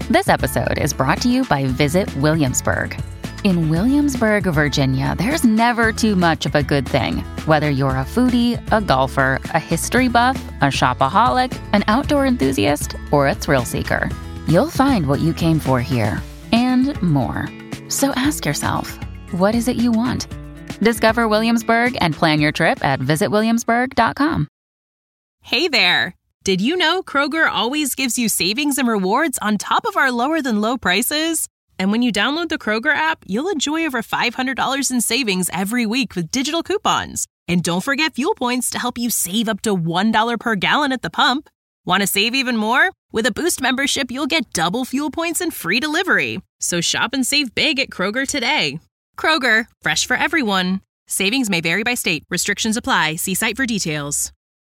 This episode is brought to you by Visit Williamsburg. In Williamsburg, Virginia, there's never too much of a good thing. Whether you're a foodie, a golfer, a history buff, a shopaholic, an outdoor enthusiast, or a thrill seeker, you'll find what you came for here and more. So ask yourself, what is it you want? Discover Williamsburg and plan your trip at visitwilliamsburg.com. Hey there! Did you know Kroger always gives you savings and rewards on top of our lower-than-low prices? And when you download the Kroger app, you'll enjoy over $500 in savings every week with digital coupons. And don't forget fuel points to help you save up to $1 per gallon at the pump. Want to save even more? With a Boost membership, you'll get double fuel points and free delivery. So shop and save big at Kroger today. Kroger, fresh for everyone. Savings may vary by state. Restrictions apply. See site for details.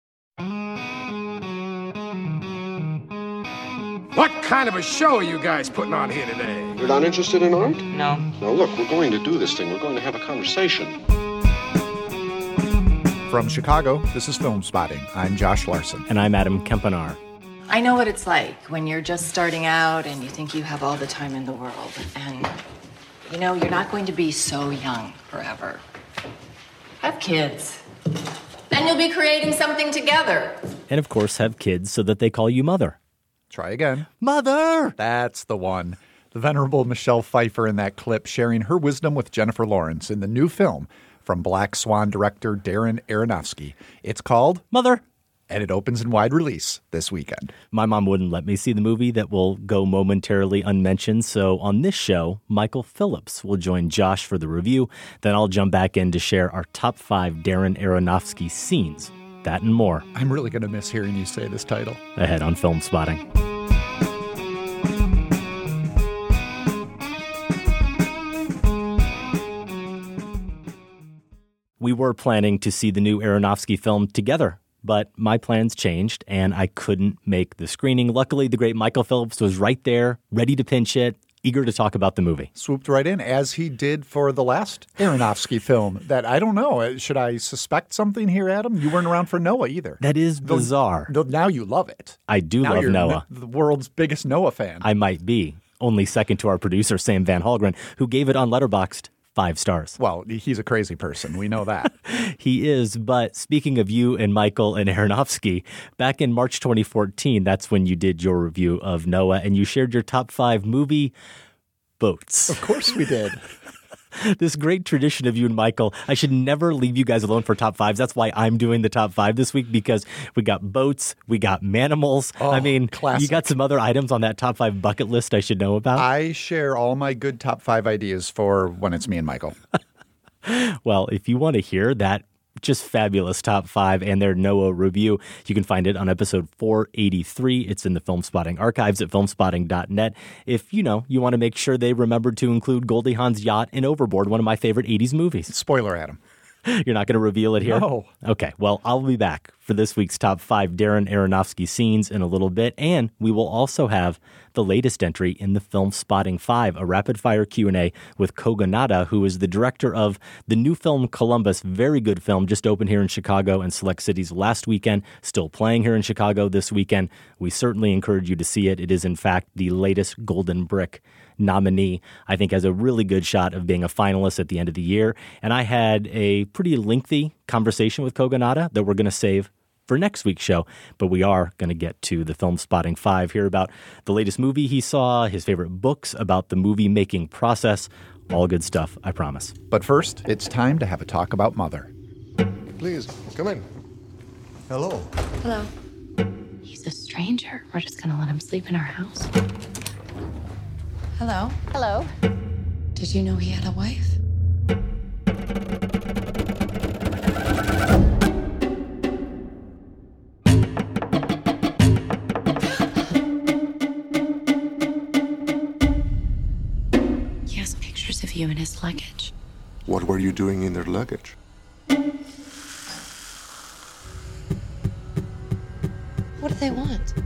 What kind of a show are you guys putting on here today? You're not interested in art? No. Now look, we're going to do this thing. We're going to have a conversation. From Chicago, this is Film Spotting. I'm Josh Larson. And I'm Adam Kempenaar. I know what it's like when you're just starting out and you think you have all the time in the world. And, you know, you're not going to be so young forever. Have kids. Then you'll be creating something together. And, of course, have kids so that they call you mother. Try again. Mother! That's the one. The venerable Michelle Pfeiffer in that clip sharing her wisdom with Jennifer Lawrence in the new film from Black Swan director Darren Aronofsky. It's called Mother, and it opens in wide release this weekend. My mom wouldn't let me see the movie. That will go momentarily unmentioned. So on this show, Michael Phillips will join Josh for the review. Then I'll jump back in to share our top 5 Darren Aronofsky scenes. That and more. I'm really going to miss hearing you say this title. Ahead on Film Spotting. We were planning to see the new Aronofsky film together, but my plans changed and I couldn't make the screening. Luckily, the great Michael Phillips was right there, ready to pinch it, eager to talk about the movie. Swooped right in, as he did for the last Aronofsky film that, I don't know, should I suspect something here, Adam? You weren't around for Noah either. That is bizarre. Now you love it. I do now love you're Noah. The world's biggest Noah fan. I might be. Only second to our producer, Sam Van Halgren, who gave it on Letterboxd 5 stars. Well, he's a crazy person. We know that. He is. But speaking of you and Michael and Aronofsky, back in March 2014, that's when you did your review of Noah, and you shared your top 5 movie boats. Of course we did. This great tradition of you and Michael. I should never leave you guys alone for top 5s. That's why I'm doing the top 5 this week, because we got boats, we got manimals. Oh, I mean, classic. You got some other items on that top 5 bucket list I should know about? I share all my good top 5 ideas for when it's me and Michael. Well, if you want to hear that just fabulous top 5 and their Noah review, you can find it on episode 483. It's in the Film Spotting archives at filmspotting.net. If, you want to make sure they remembered to include Goldie Hawn's yacht in Overboard, one of my favorite 80s movies. Spoiler, Adam. You're not going to reveal it here? No. Okay, well, I'll be back for this week's top 5 Darren Aronofsky scenes in a little bit, and we will also have the latest entry in the Film Spotting 5, a rapid-fire Q&A with Koga Nada, who is the director of the new film Columbus. Very good film, just opened here in Chicago and select cities last weekend, still playing here in Chicago this weekend. We certainly encourage you to see it. It is, in fact, the latest Golden Brick nominee. I think has a really good shot of being a finalist at the end of the year. And I had a pretty lengthy conversation with Koga Nada that we're going to save for next week's show. But we are going to get to the Film Spotting 5, hear about the latest movie he saw, his favorite books about the movie-making process. All good stuff, I promise. But first, it's time to have a talk about Mother. Please, come in. Hello. Hello. He's a stranger. We're just going to let him sleep in our house. Hello. Hello. Did you know he had a wife? He has pictures of you in his luggage. What were you doing in their luggage? What do they want?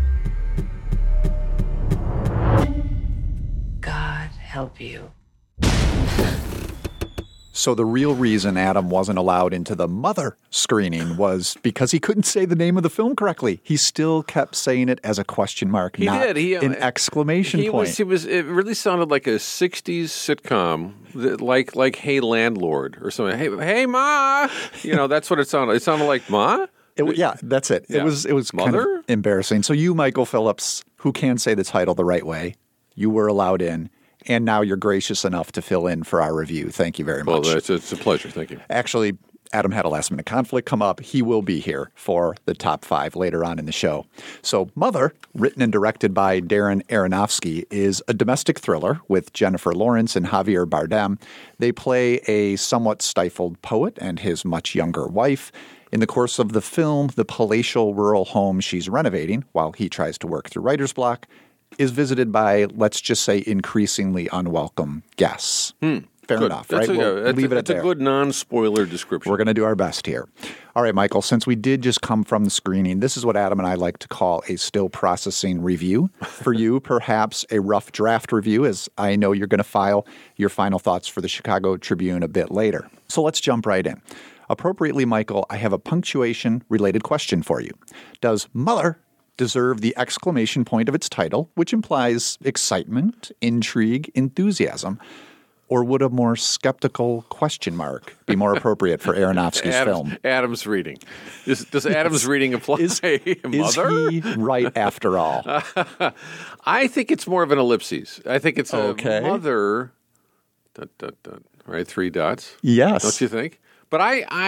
God help you. So the real reason Adam wasn't allowed into the Mother screening was because he couldn't say the name of the film correctly. He still kept saying it as a question mark, He not did. an exclamation point. It really sounded like a 60s sitcom, like Hey Landlord or something. Hey Ma! That's what it sounded like. It sounded like Ma? That's it. Yeah. It was kind Mother? of embarrassing. So you, Michael Phillips, who can say the title the right way, you were allowed in. And now you're gracious enough to fill in for our review. Thank you very much. Well, it's a pleasure. Thank you. Actually, Adam had a last-minute conflict come up. He will be here for the top 5 later on in the show. So Mother, written and directed by Darren Aronofsky, is a domestic thriller with Jennifer Lawrence and Javier Bardem. They play a somewhat stifled poet and his much younger wife. In the course of the film, the palatial rural home she's renovating, while he tries to work through writer's block, is visited by, let's just say, increasingly unwelcome guests. Fair enough, right? We'll leave it at there. It's a good non-spoiler description. We're going to do our best here. All right, Michael, since we did just come from the screening, this is what Adam and I like to call a still processing review. For you, perhaps a rough draft review, as I know you're going to file your final thoughts for the Chicago Tribune a bit later. So let's jump right in. Appropriately, Michael, I have a punctuation-related question for you. Does Mother deserve the exclamation point of its title, which implies excitement, intrigue, enthusiasm? Or would a more skeptical question mark be more appropriate for Aronofsky's film? Adam's reading. Does Adam's reading apply? Is Mother? he right after all? I think it's more of an ellipses. I think it's a mother, ... right? 3 dots. Yes. Don't you think? But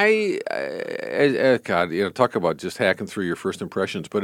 God, talk about just hacking through your first impressions. But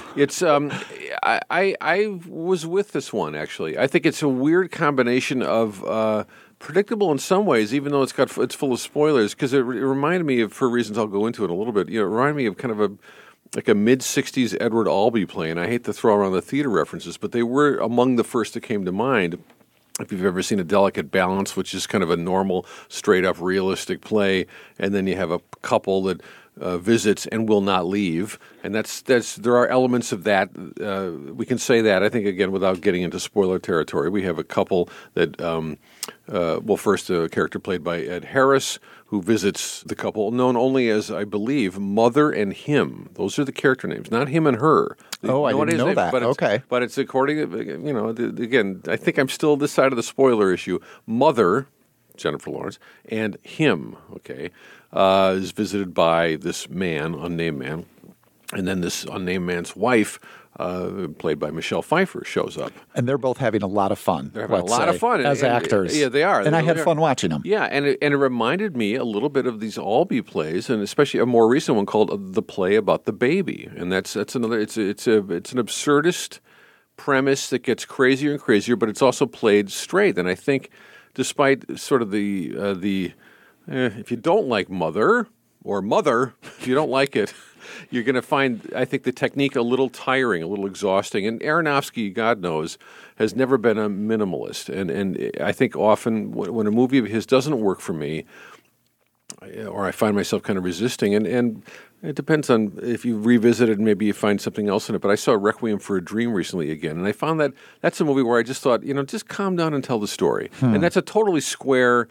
I was with this one actually. I think it's a weird combination of predictable in some ways, even though it's full of spoilers. Because it reminded me of, for reasons I'll go into in a little bit. It reminded me of kind of a mid-'60s Edward Albee play. And I hate to throw around the theater references, but they were among the first that came to mind. If you've ever seen A Delicate Balance, which is kind of a normal, straight-up, realistic play, and then you have a couple that visits and will not leave, and there are elements of that. We can say that, I think, again, without getting into spoiler territory. We have a couple that, first a character played by Ed Harris, who visits the couple, known only as, I believe, Mother and Him. Those are the character names, not him and her. Oh, I didn't know that. Okay. But it's according, again, I think I'm still this side of the spoiler issue. Mother, Jennifer Lawrence, and Him, is visited by this man, unnamed man, and then this unnamed man's wife, played by Michelle Pfeiffer, shows up. And they're both having a lot of fun. They're having a lot of fun. As actors. Yeah, they are. And I had fun watching them. Yeah, and it reminded me a little bit of these Albee plays, and especially a more recent one called The Play About the Baby. And that's another, it's an absurdist premise that gets crazier and crazier, but it's also played straight. And I think despite sort of the if you don't like Mother, if you don't like it, you're going to find, I think, the technique a little tiring, a little exhausting. And Aronofsky, God knows, has never been a minimalist. And I think often when a movie of his doesn't work for me, or I find myself kind of resisting, and it depends on if you revisit it and maybe you find something else in it. But I saw Requiem for a Dream recently again, and I found that that's a movie where I just thought, just calm down and tell the story. And that's a totally square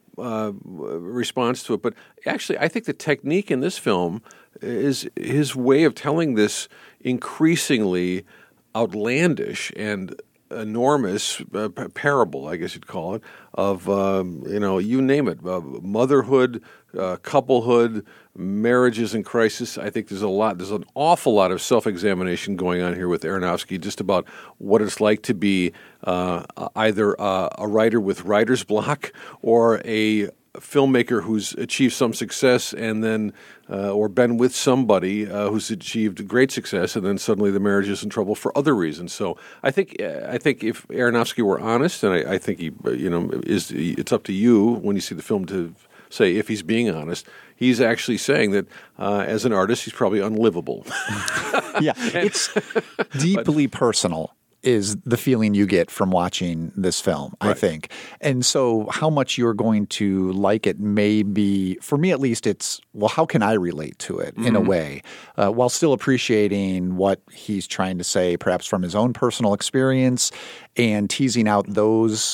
response to it. But actually, I think the technique in this film is his way of telling this increasingly outlandish and enormous parable, I guess you'd call it, of, you name it, motherhood, couplehood, marriages in crisis. I think there's an awful lot of self-examination going on here with Aronofsky, just about what it's like to be either a writer with writer's block or a filmmaker who's achieved some success and then or been with somebody who's achieved great success and then suddenly the marriage is in trouble for other reasons. So I think if Aronofsky were honest, and I think he it's up to you when you see the film to say if he's being honest, he's actually saying that as an artist he's probably unlivable. Yeah, it's deeply personal is the feeling you get from watching this film, I think. And so how much you're going to like it may be, for me at least, it's, well, how can I relate to it in a way, while still appreciating what he's trying to say, perhaps from his own personal experience, and teasing out those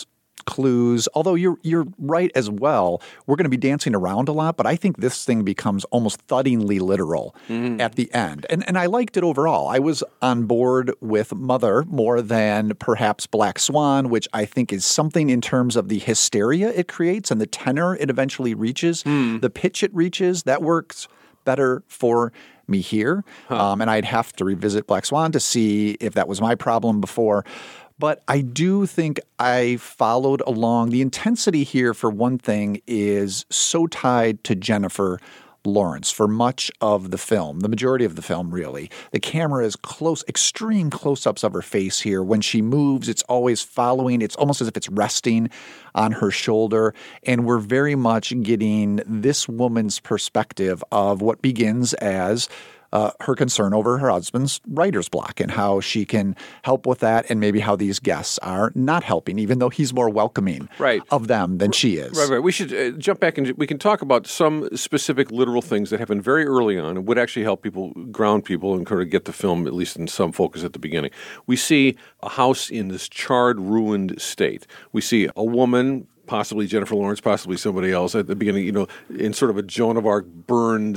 clues. Although you're right as well. We're going to be dancing around a lot, but I think this thing becomes almost thuddingly literal at the end. And I liked it overall. I was on board with Mother more than perhaps Black Swan, which I think is something in terms of the hysteria it creates and the tenor it eventually reaches, the pitch it reaches. That works better for me here. And I'd have to revisit Black Swan to see if that was my problem before. But I do think I followed along. The intensity here, for one thing, is so tied to Jennifer Lawrence for much of the film, the majority of the film, really. The camera is close, extreme close-ups of her face here. When she moves, it's always following. It's almost as if it's resting on her shoulder. And we're very much getting this woman's perspective of what begins as her concern over her husband's writer's block and how she can help with that, and maybe how these guests are not helping, even though he's more welcoming of them than she is. Right. We should jump back and we can talk about some specific literal things that happen very early on and would actually help people, ground people, and kind of get the film at least in some focus at the beginning. We see a house in this charred, ruined state. We see a woman, possibly Jennifer Lawrence, possibly somebody else at the beginning, in sort of a Joan of Arc burned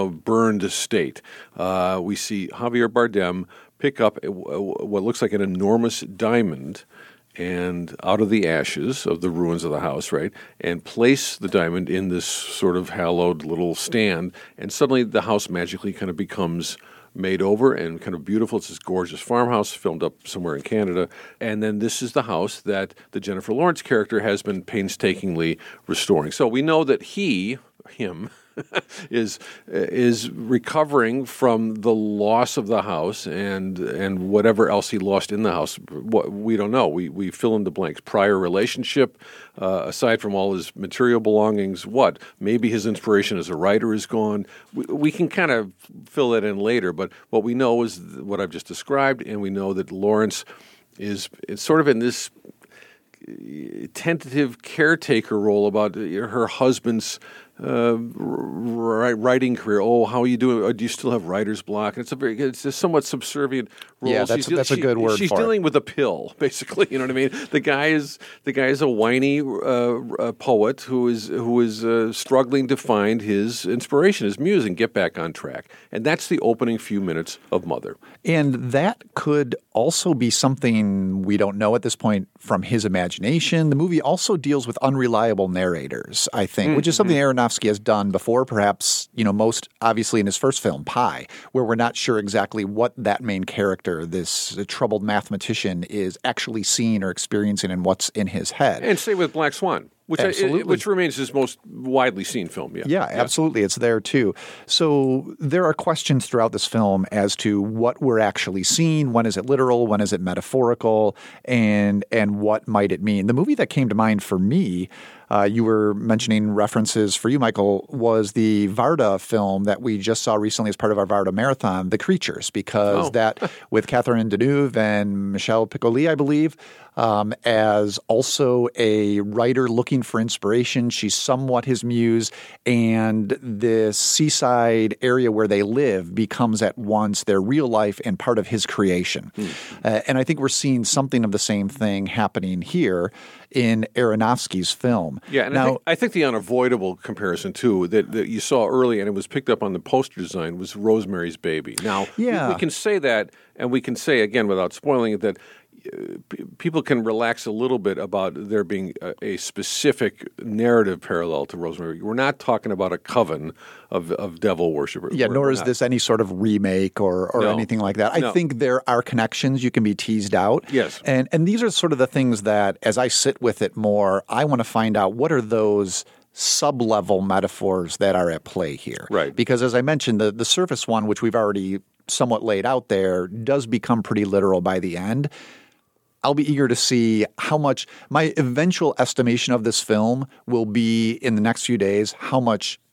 state. We see Javier Bardem pick up what looks like an enormous diamond and out of the ashes of the ruins of the house, right, and place the diamond in this sort of hallowed little stand, and suddenly the house magically kind of becomes made over and kind of beautiful. It's this gorgeous farmhouse filmed up somewhere in Canada. And then this is the house that the Jennifer Lawrence character has been painstakingly restoring. So we know that him, is recovering from the loss of the house and whatever else he lost in the house. We don't know. We fill in the blanks. Prior relationship, aside from all his material belongings, what? Maybe his inspiration as a writer is gone. We can kind of fill that in later, but what we know is what I've just described, and we know that Lawrence is sort of in this tentative caretaker role about her husband's writing career. Oh, how are you doing? Do you still have writer's block? And it's a somewhat subservient role. Yeah, that's a good word. She's dealing with a pill, basically. You know what I mean? The guy is a whiny poet who is struggling to find his inspiration, his muse, and get back on track. And that's the opening few minutes of Mother. And that could also be something we don't know at this point from his imagination. The movie also deals with unreliable narrators, I think, which is something Aronofsky has done before, perhaps, most obviously in his first film, Pi, where we're not sure exactly what that main character, this troubled mathematician, is actually seeing or experiencing and what's in his head. And same with Black Swan. Which remains his most widely seen film. Yeah, absolutely. It's there too. So there are questions throughout this film as to what we're actually seeing. When is it literal? When is it metaphorical? And what might it mean? The movie that came to mind for me, you were mentioning references for you, Michael, was the Varda film that we just saw recently as part of our Varda Marathon, The Creatures, because that with Catherine Deneuve and Michel Piccoli, I believe, as also a writer looking for inspiration. She's somewhat his muse, and this seaside area where they live becomes at once their real life and part of his creation. And I think we're seeing something of the same thing happening here in Aronofsky's film. Yeah, and I think the unavoidable comparison, too, that you saw early and it was picked up on the poster design was Rosemary's Baby. Now, we can say that, and we can say, again, without spoiling it, that people can relax a little bit about there being a specific narrative parallel to Rosemary. We're not talking about a coven of devil worshippers. Yeah, nor is this any sort of remake or anything like that. I think there are connections you can be teased out. Yes. And these are sort of the things that, as I sit with it more, I want to find out what are those sub-level metaphors that are at play here. Right. Because as I mentioned, the surface one, which we've already somewhat laid out there, does become pretty literal by the end. I'll be eager to see how much my eventual estimation of this film will be in the next few days, how much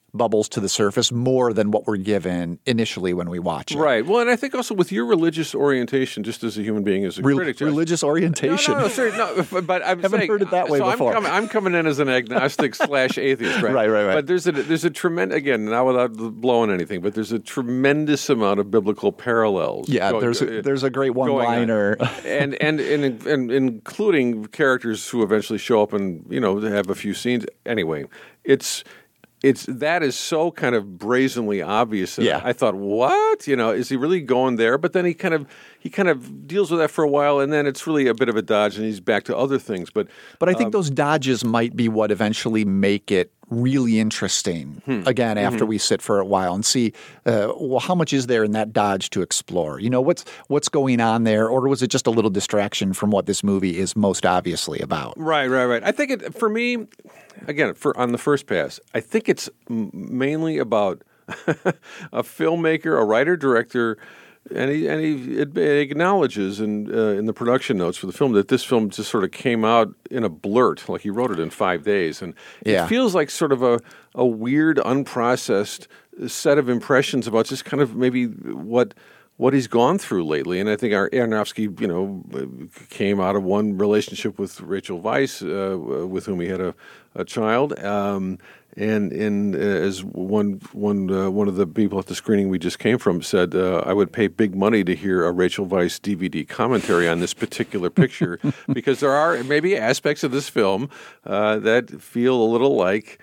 bubbles to the surface more than what we're given initially when we watch it. Right. Well, and I think also with your religious orientation, just as a human being, as a critic, religious orientation. No, sorry, no. But I'm haven't saying, heard it that way before. I'm coming in as an agnostic / atheist, right? Right. But there's a tremendous, again, not without blowing anything, but there's a tremendous amount of biblical parallels. Yeah, there's a great one-liner, and including characters who eventually show up and have a few scenes. Anyway, that is so kind of brazenly obvious. Yeah. I thought, what? Is he really going there? But then he kind of deals with that for a while, and then it's really a bit of a dodge, and he's back to other things. But I think those dodges might be what eventually make it really interesting. Again, after we sit for a while and see, how much is there in that dodge to explore? What's going on there, or was it just a little distraction from what this movie is most obviously about? Right. I think for me, again, on the first pass, I think it's mainly about a filmmaker, a writer-director. And he acknowledges in the production notes for the film that this film just sort of came out in a blurt, like he wrote it in 5 days. And it feels like sort of a weird, unprocessed set of impressions about just kind of maybe what he's gone through lately. And I think Aronofsky, came out of one relationship with Rachel Weisz, with whom he had a child. And as one of the people at the screening we just came from said, I would pay big money to hear a Rachel Weisz DVD commentary on this particular picture because there are maybe aspects of this film that feel a little like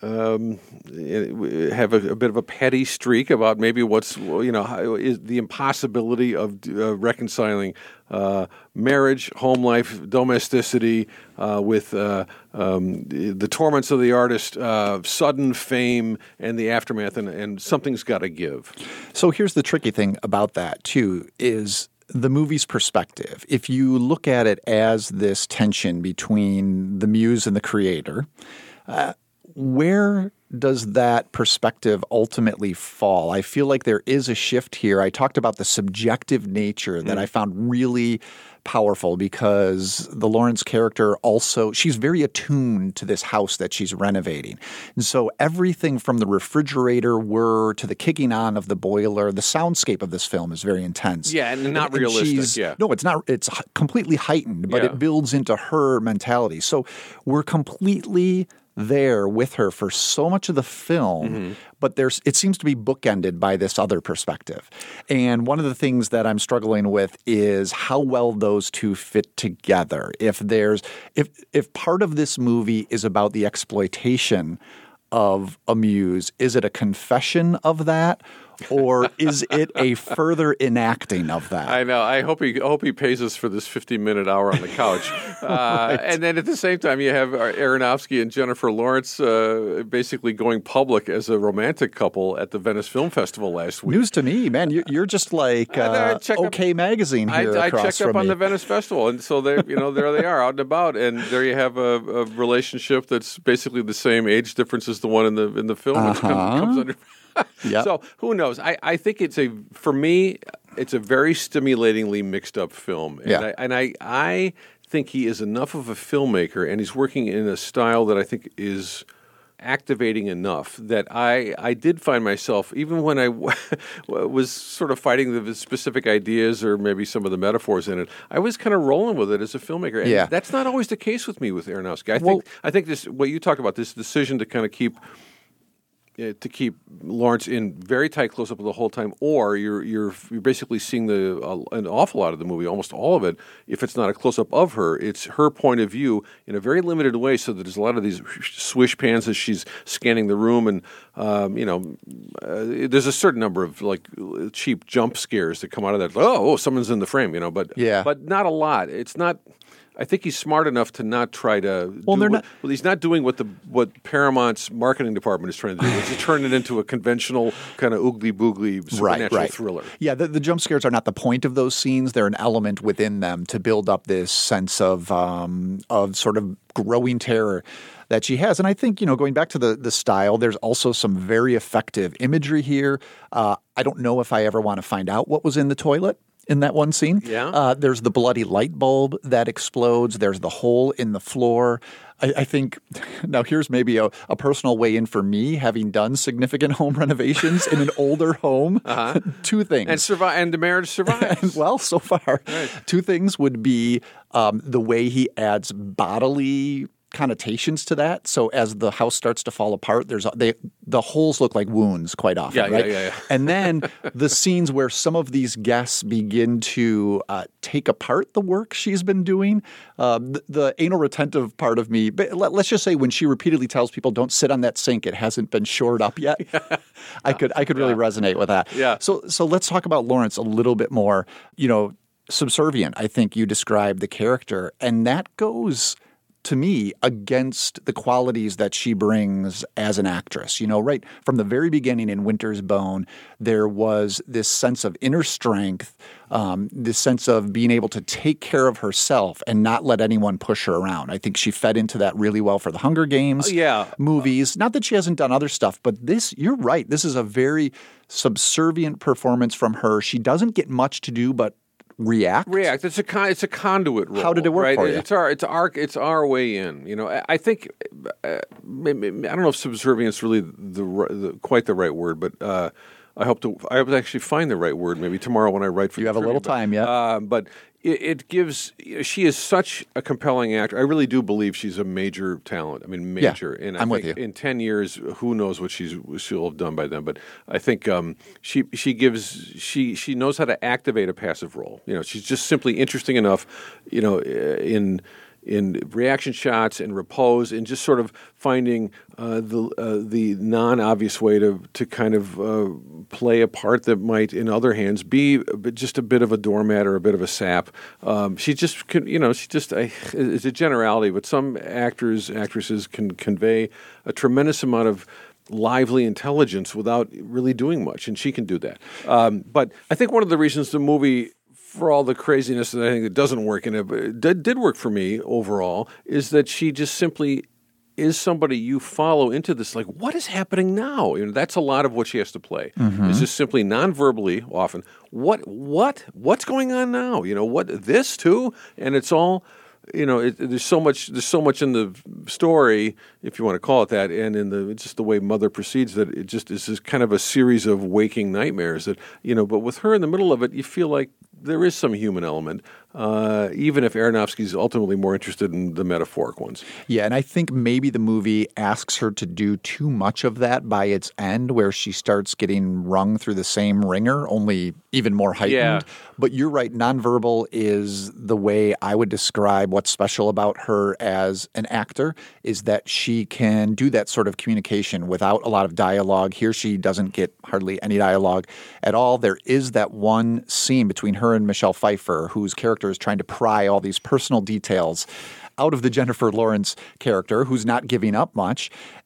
have a bit of a petty streak about maybe what's is the impossibility of reconciling marriage, home life, domesticity with the torments of the artist, sudden fame, and the aftermath, and something's got to give. So here's the tricky thing about that too is the movie's perspective. If you look at it as this tension between the muse and the creator, where does that perspective ultimately fall? I feel like there is a shift here. I talked about the subjective nature that I found really powerful because the Lawrence character also, she's very attuned to this house that she's renovating. And so everything from the refrigerator whir to the kicking on of the boiler, the soundscape of this film is very intense. Yeah, and not realistic. No, it's not. It's completely heightened, but it builds into her mentality. So we're completely there with her for so much of the film, but it seems to be bookended by this other perspective. And one of the things that I'm struggling with is how well those two fit together. If part of this movie is about the exploitation of a muse, is it a confession of that? Or is it a further enacting of that? I know. I hope he pays us for this 50-minute hour on the couch. Right. And then at the same time, you have Aronofsky and Jennifer Lawrence basically going public as a romantic couple at the Venice Film Festival last week. News to me, man. You're just like OK Magazine here I across checked up from on me. the Venice Festival, and so there they are out and about, and there you have a relationship that's basically the same age difference as the one in the film, which comes under. Yep. So who knows? I think for me, it's a very stimulatingly mixed up film. And I think he is enough of a filmmaker and he's working in a style that I think is activating enough that I did find myself, even when I was sort of fighting the specific ideas or maybe some of the metaphors in it, I was kind of rolling with it as a filmmaker. And that's not always the case with me with Aronofsky. I think this, what you talked about, this decision to kind of keep Lawrence in very tight close-up the whole time, or you're basically seeing an awful lot of the movie, almost all of it. If it's not a close-up of her, it's her point of view in a very limited way. So that there's a lot of these swish pans as she's scanning the room, and there's a certain number of like cheap jump scares that come out of that. Oh, someone's in the frame, but not a lot. It's not. I think he's smart enough to not try to. He's not doing what Paramount's marketing department is trying to do, which is turn it into a conventional kind of oogly boogly supernatural thriller. Yeah, the jump scares are not the point of those scenes; they're an element within them to build up this sense of sort of growing terror that she has. And I think, going back to the style, there's also some very effective imagery here. I don't know if I ever want to find out what was in the toilet in that one scene. Yeah. There's the bloody light bulb that explodes. There's the hole in the floor. I think now here's maybe a personal way in for me, having done significant home renovations in an older home. Two things. And the marriage survives. Well, so far, Right. Two things would be the way he adds bodily connotations to that. So as the house starts to fall apart, the holes look like wounds quite often, right? Yeah. And then the scenes where some of these guests begin to take apart the work she's been doing. The anal retentive part of me, but let's just say when she repeatedly tells people, "Don't sit on that sink; it hasn't been shored up yet." I could really resonate with that. Yeah. So let's talk about Lawrence a little bit more. Subservient, I think you described the character, and that goes to me against the qualities that she brings as an actress. Right from the very beginning in Winter's Bone, there was this sense of inner strength, this sense of being able to take care of herself and not let anyone push her around. I think she fed into that really well for the Hunger Games movies. Not that she hasn't done other stuff, but you're right. This is a very subservient performance from her. She doesn't get much to do but react. It's a conduit role. How did it work right? for you? It's our way in. I think I don't know if subservience is really quite the right word, but I hope to actually find the right word maybe tomorrow when I write for you. Have a little time, yeah. But it gives. She is such a compelling actor. I really do believe she's a major talent. I mean, major. Yeah, and I'm think with you. In 10 years, who knows what she'll have done by then. But I think she knows how to activate a passive role. She's just simply interesting enough. In reaction shots and repose, and just sort of finding the non-obvious way to kind of play a part that might, in other hands, be just a bit of a doormat or a bit of a sap. It's a generality, but some actresses can convey a tremendous amount of lively intelligence without really doing much, and she can do that. But I think one of the reasons the movie, for all the craziness that I think it doesn't work in it, but it did work for me overall, is that she just simply is somebody you follow into this, like, what is happening now? That's a lot of what she has to play. It's just simply non-verbally often, what's going on now? This too? And it's all, there's so much in the story, if you want to call it that, and in just the way Mother proceeds, that it just is this kind of a series of waking nightmares that, but with her in the middle of it, you feel like there is some human element, even if Aronofsky's ultimately more interested in the metaphoric ones. Yeah, and I think maybe the movie asks her to do too much of that by its end, where she starts getting wrung through the same ringer, only even more heightened. Yeah. But you're right, nonverbal is the way I would describe what's special about her as an actor, is that she can do that sort of communication without a lot of dialogue. Here she doesn't get hardly any dialogue at all. There is that one scene between her and Michelle Pfeiffer, whose character is trying to pry all these personal details out of the Jennifer Lawrence character, who's not giving up much.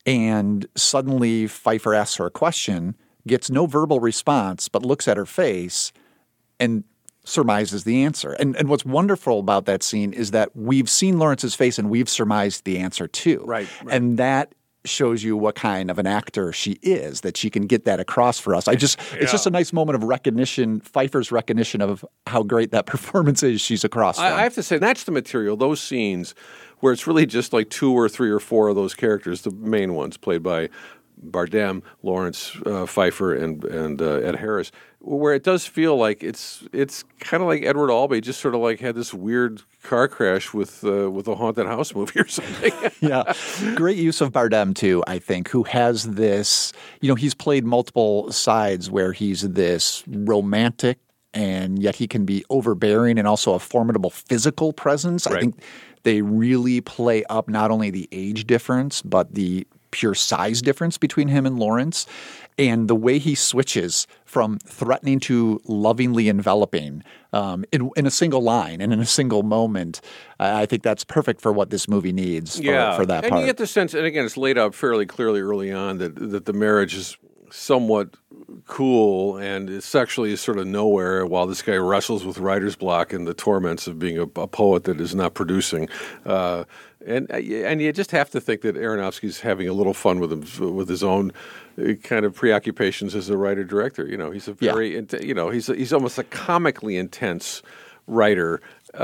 And suddenly Pfeiffer asks her a question, gets no verbal response, but looks at her face and surmises the answer. And what's wonderful about that scene is that we've seen Lawrence's face and we've surmised the answer too. Right. And that shows you what kind of an actor she is, that she can get that across for us. It's just a nice moment of recognition, Pfeiffer's recognition of how great that performance is she's across from. I have to say, that's the material, those scenes where it's really just like 2 or 3 or 4 of those characters, the main ones played by Bardem, Lawrence, Pfeiffer, and Ed Harris, where it does feel like it's kind of like Edward Albee just sort of like had this weird car crash with a haunted house movie or something. Yeah, great use of Bardem too, I think, who has this, he's played multiple sides where he's this romantic and yet he can be overbearing and also a formidable physical presence. Right. I think they really play up not only the age difference, but the pure size difference between him and Lawrence, and the way he switches from threatening to lovingly enveloping in a single line and in a single moment. I think that's perfect for what this movie needs for that part. And you get the sense, and again, it's laid out fairly clearly early on that the marriage is somewhat cool and sexually is sort of nowhere while this guy wrestles with writer's block and the torments of being a poet that is not producing. And you just have to think that Aronofsky's having a little fun with his own kind of preoccupations as a writer-director. He's a very, he's almost a comically intense writer,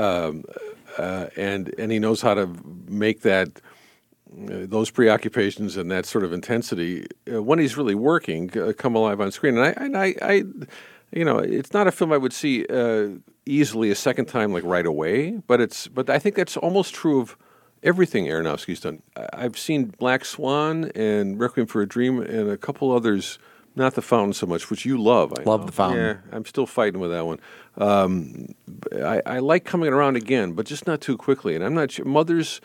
and he knows how to make those preoccupations and that sort of intensity when he's really working come alive on screen. And I it's not a film I would see easily a second time like right away, but I think that's almost true of everything Aronofsky's done. I've seen Black Swan and Requiem for a Dream and a couple others, not The Fountain so much, which you love. I Love know. The Fountain. Yeah, I'm still fighting with that one. I like coming around again, but just not too quickly. And I'm not sure. Mother's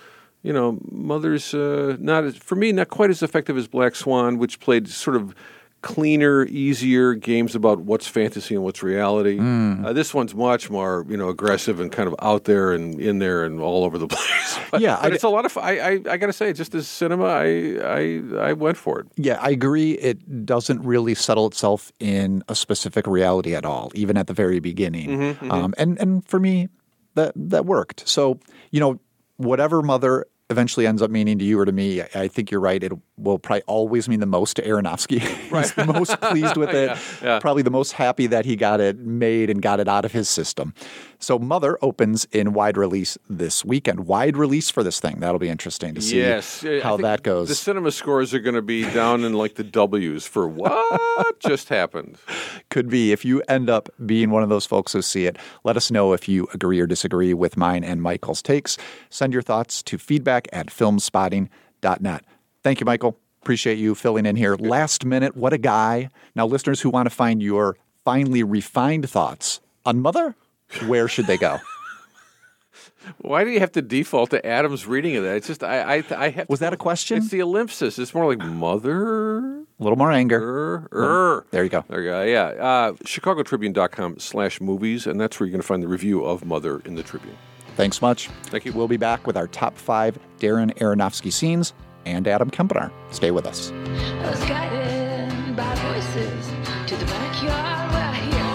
not quite as effective as Black Swan, which played sort of cleaner, easier games about what's fantasy and what's reality. This one's much more, aggressive and kind of out there and in there and all over the place. But it's a lot of. I got to say, just as cinema, I went for it. Yeah, I agree. It doesn't really settle itself in a specific reality at all, even at the very beginning. And for me, that worked. So whatever Mother eventually ends up meaning to you or to me, I think you're right. It will probably always mean the most to Aronofsky. He's the most pleased with it, probably the most happy that he got it made and got it out of his system. So Mother opens in wide release this weekend. Wide release for this thing. That'll be interesting to see how that goes. The cinema scores are going to be down in like the W's for what just happened. Could be. If you end up being one of those folks who see it, let us know if you agree or disagree with mine and Michael's takes. Send your thoughts to feedback@filmspotting.net. Thank you, Michael. Appreciate you filling in here. Last minute, what a guy. Now, listeners who want to find your finely refined thoughts on Mother, where should they go? Why do you have to default to Adam's reading of that? It's just I have. Was that a question? It's the ellipsis. It's more like Mother. A little more anger. There you go. There you go. Yeah. ChicagoTribune.com/movies, and that's where you're going to find the review of Mother in the Tribune. Thanks much. Thank you. We'll be back with our top 5 Darren Aronofsky scenes and Adam Kempenaar. Stay with us. I was guided by voices to the backyard where I hear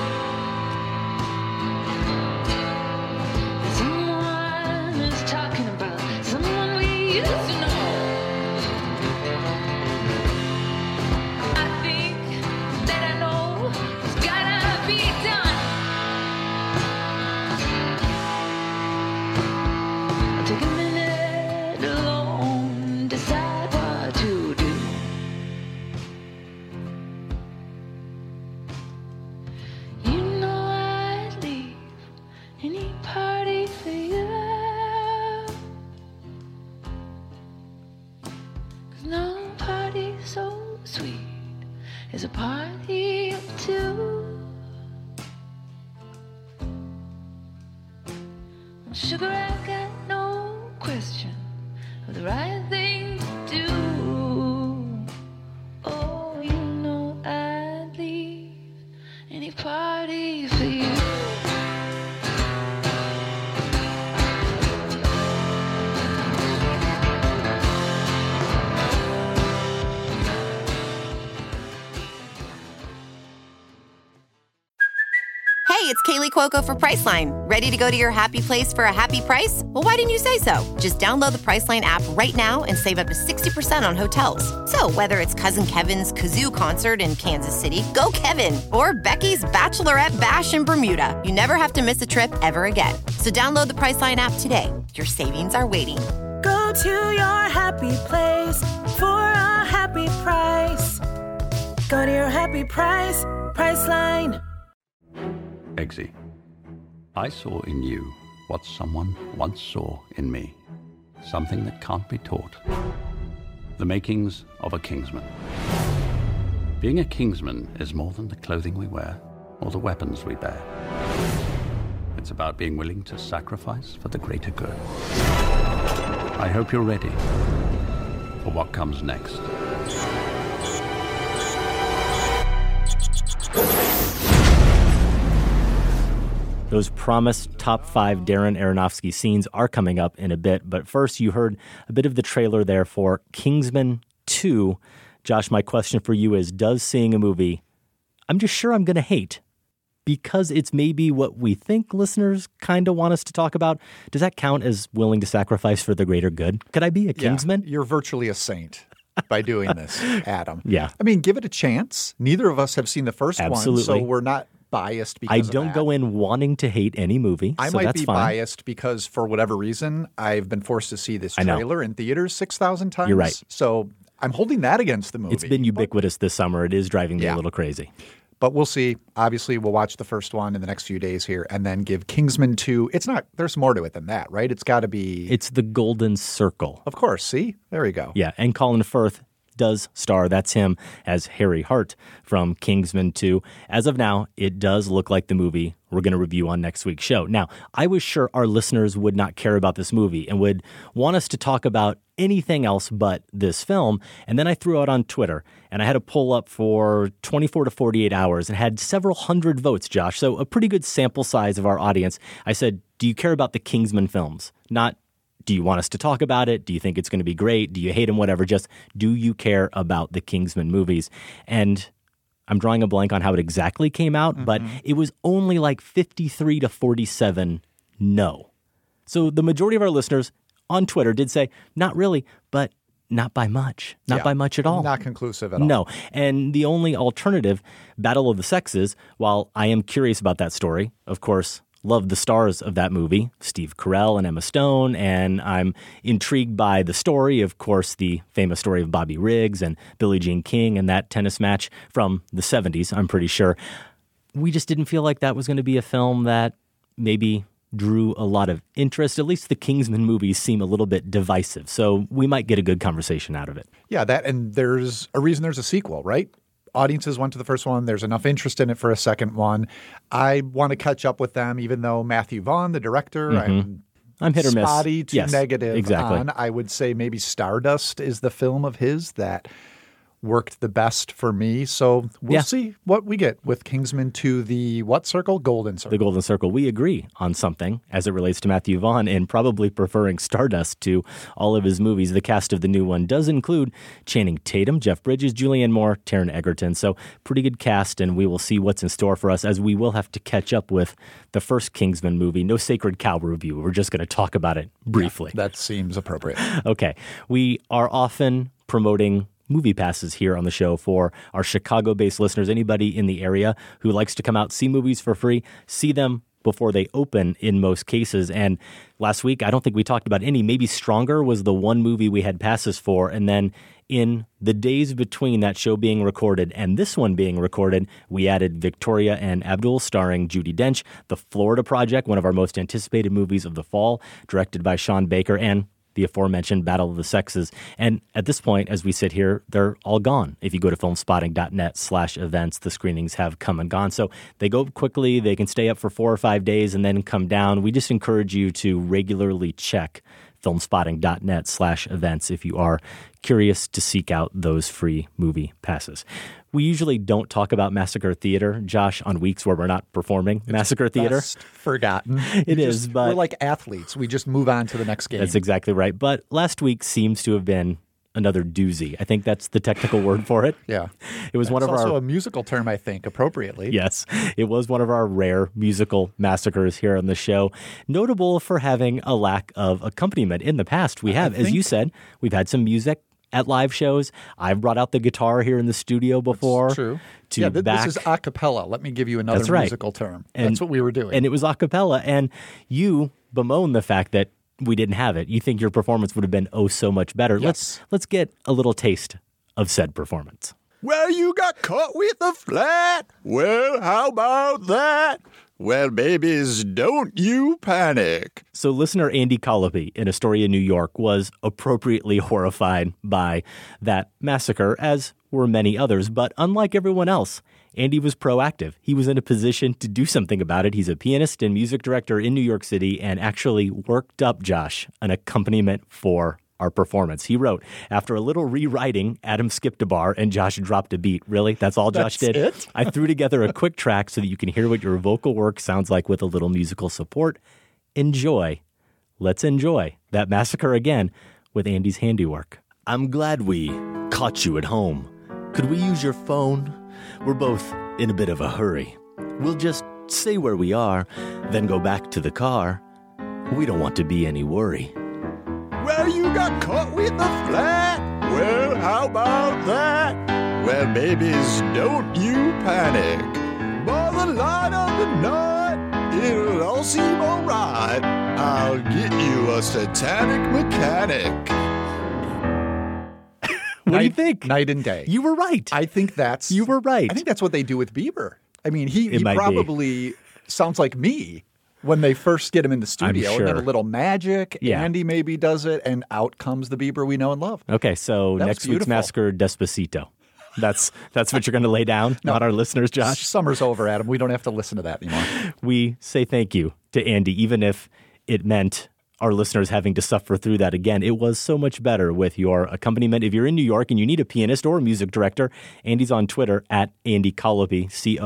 someone is talking about someone we used to know. I think that I know it's gotta be done. I'll take a minute alone, decide what to do. You know I'd leave any party for you, 'cause no party so sweet is a party of two. Sugar, I got no question of the right thing to do. Oh, you know I'd leave any party for you. Hey, it's Kaylee Cuoco for Priceline. Ready to go to your happy place for a happy price? Well, why didn't you say so? Just download the Priceline app right now and save up to 60% on hotels. So whether it's Cousin Kevin's Kazoo Concert in Kansas City, go Kevin, or Becky's Bachelorette Bash in Bermuda, you never have to miss a trip ever again. So download the Priceline app today. Your savings are waiting. Go to your happy place for a happy price. Go to your happy price, Priceline. Eggsy, I saw in you what someone once saw in me. Something that can't be taught. The makings of a Kingsman. Being a Kingsman is more than the clothing we wear or the weapons we bear. It's about being willing to sacrifice for the greater good. I hope you're ready for what comes next. Those promised top 5 Darren Aronofsky scenes are coming up in a bit, but first you heard a bit of the trailer there for Kingsman 2. Josh, my question for you is, does seeing a movie I'm just sure I'm going to hate because it's maybe what we think listeners kind of want us to talk about. Does that count as willing to sacrifice for the greater good? Could I be a Kingsman? You're virtually a saint by doing this, Adam. Yeah. I mean, give it a chance. Neither of us have seen the first Absolutely. one, so we're not biased because I of don't that. go in wanting to hate any movie, I so might that's be fine. biased because for whatever reason, I've been forced to see this trailer in theaters 6,000 times. You're right. So I'm holding that against the movie. It's been ubiquitous this summer. It is driving me a little crazy. But we'll see. Obviously, we'll watch the first one in the next few days here and then give Kingsman 2. It's not – there's more to it than that, right? It's got to be – It's the Golden Circle. Of course. See? There we go. Yeah, and Colin Firth does star. That's him as Harry Hart from Kingsman 2. As of now, it does look like the movie we're going to review on next week's show. Now, I was sure our listeners would not care about this movie and would want us to talk about anything else but this film. And then I threw out on Twitter, and I had a poll up for 24 to 48 hours and had several hundred votes, Josh. So a pretty good sample size of our audience. I said, do you care about the Kingsman films? Not, do you want us to talk about it? Do you think it's going to be great? Do you hate them? Whatever. Just, do you care about the Kingsman movies? And I'm drawing a blank on how it exactly came out, but it was only like 53 to 47 no. So the majority of our listeners on Twitter did say, not really, but not by much. Not by much at all. Not conclusive at all. No. And the only alternative, Battle of the Sexes, while I am curious about that story, of course, love the stars of that movie, Steve Carell and Emma Stone, and I'm intrigued by the story, of course, the famous story of Bobby Riggs and Billie Jean King and that tennis match from the 70s, I'm pretty sure. We just didn't feel like that was going to be a film that maybe drew a lot of interest. At least the Kingsman movies seem a little bit divisive, so we might get a good conversation out of it. Yeah, that, and there's a reason there's a sequel, right? Audiences went to the first one. There's enough interest in it for a second one. I want to catch up with them, even though Matthew Vaughn, the director, I'm hit or miss. Spotty to negative exactly. on. I would say maybe Stardust is the film of his that worked the best for me. So we'll see what we get with Kingsman 2, the what circle? Golden Circle. The Golden Circle. We agree on something as it relates to Matthew Vaughn and probably preferring Stardust to all of his movies. The cast of the new one does include Channing Tatum, Jeff Bridges, Julianne Moore, Taron Egerton. So pretty good cast, and we will see what's in store for us as we will have to catch up with the first Kingsman movie. No Sacred Cow review. We're just going to talk about it briefly. Yeah, that seems appropriate. Okay. We are often promoting movie passes here on the show for our Chicago-based listeners. Anybody in the area who likes to come out, see movies for free, see them before they open in most cases. And last week, I don't think we talked about any. Maybe Stronger was the one movie we had passes for. And then in the days between that show being recorded and this one being recorded, we added Victoria and Abdul starring Judi Dench, The Florida Project, one of our most anticipated movies of the fall, directed by Sean Baker, and the aforementioned Battle of the Sexes. And at this point, as we sit here, they're all gone. If you go to filmspotting.net/events, the screenings have come and gone. So they go quickly. They can stay up for 4 or 5 days and then come down. We just encourage you to regularly check filmspotting.net/events if you are curious to seek out those free movie passes. We usually don't talk about Massacre Theater, Josh, on weeks where we're not performing Massacre Theater. Best forgotten. It is, but we're like athletes. We just move on to the next game. That's exactly right. But last week seems to have been another doozy. I think that's the technical word for it. Yeah. It was one of also a musical term, I think, appropriately. Yes. It was one of our rare musical massacres here on the show. Notable for having a lack of accompaniment. In the past, we have, as you said, we've had some music at live shows. I've brought out the guitar here in the studio before. That's true. This is a cappella. Let me give you another musical term. That's what we were doing. And it was a cappella. And you bemoan the fact that we didn't have it. You think your performance would have been oh so much better. Yes. Let's get a little taste of said performance. Well, you got caught with a flat. Well, how about that? Well, babies, don't you panic. So listener Andy Colopy in Astoria, New York, was appropriately horrified by that massacre, as were many others. But unlike everyone else, Andy was proactive. He was in a position to do something about it. He's a pianist and music director in New York City and actually worked up, Josh, an accompaniment for our performance. He wrote, after a little rewriting, Adam skipped a bar and Josh dropped a beat. Really? That's all Josh did? It? I threw together a quick track so that you can hear what your vocal work sounds like with a little musical support. Enjoy. Let's enjoy that massacre again with Andy's handiwork. I'm glad we caught you at home. Could we use your phone? We're both in a bit of a hurry. We'll just say where we are, then go back to the car. We don't want to be any worry. Well, you got caught with the flat. Well, how about that? Well, babies, don't you panic. By the line of the night, it'll all seem alright. I'll get you a satanic mechanic. What do you think? Night and day. You were right. I think that's... You were right. I think that's what they do with Bieber. I mean, he might probably sounds like me when they first get him in the studio. I'm sure. And then a little magic. Yeah. Andy maybe does it, and out comes the Bieber we know and love. Okay, so That was next week's beautiful. Massacre, Despacito. That's what you're going to lay down, not our listeners, Josh. Summer's over, Adam. We don't have to listen to that anymore. We say thank you to Andy, even if it meant our listeners having to suffer through that again. It was so much better with your accompaniment. If you're in New York and you need a pianist or a music director, Andy's on Twitter at Andy Collopy,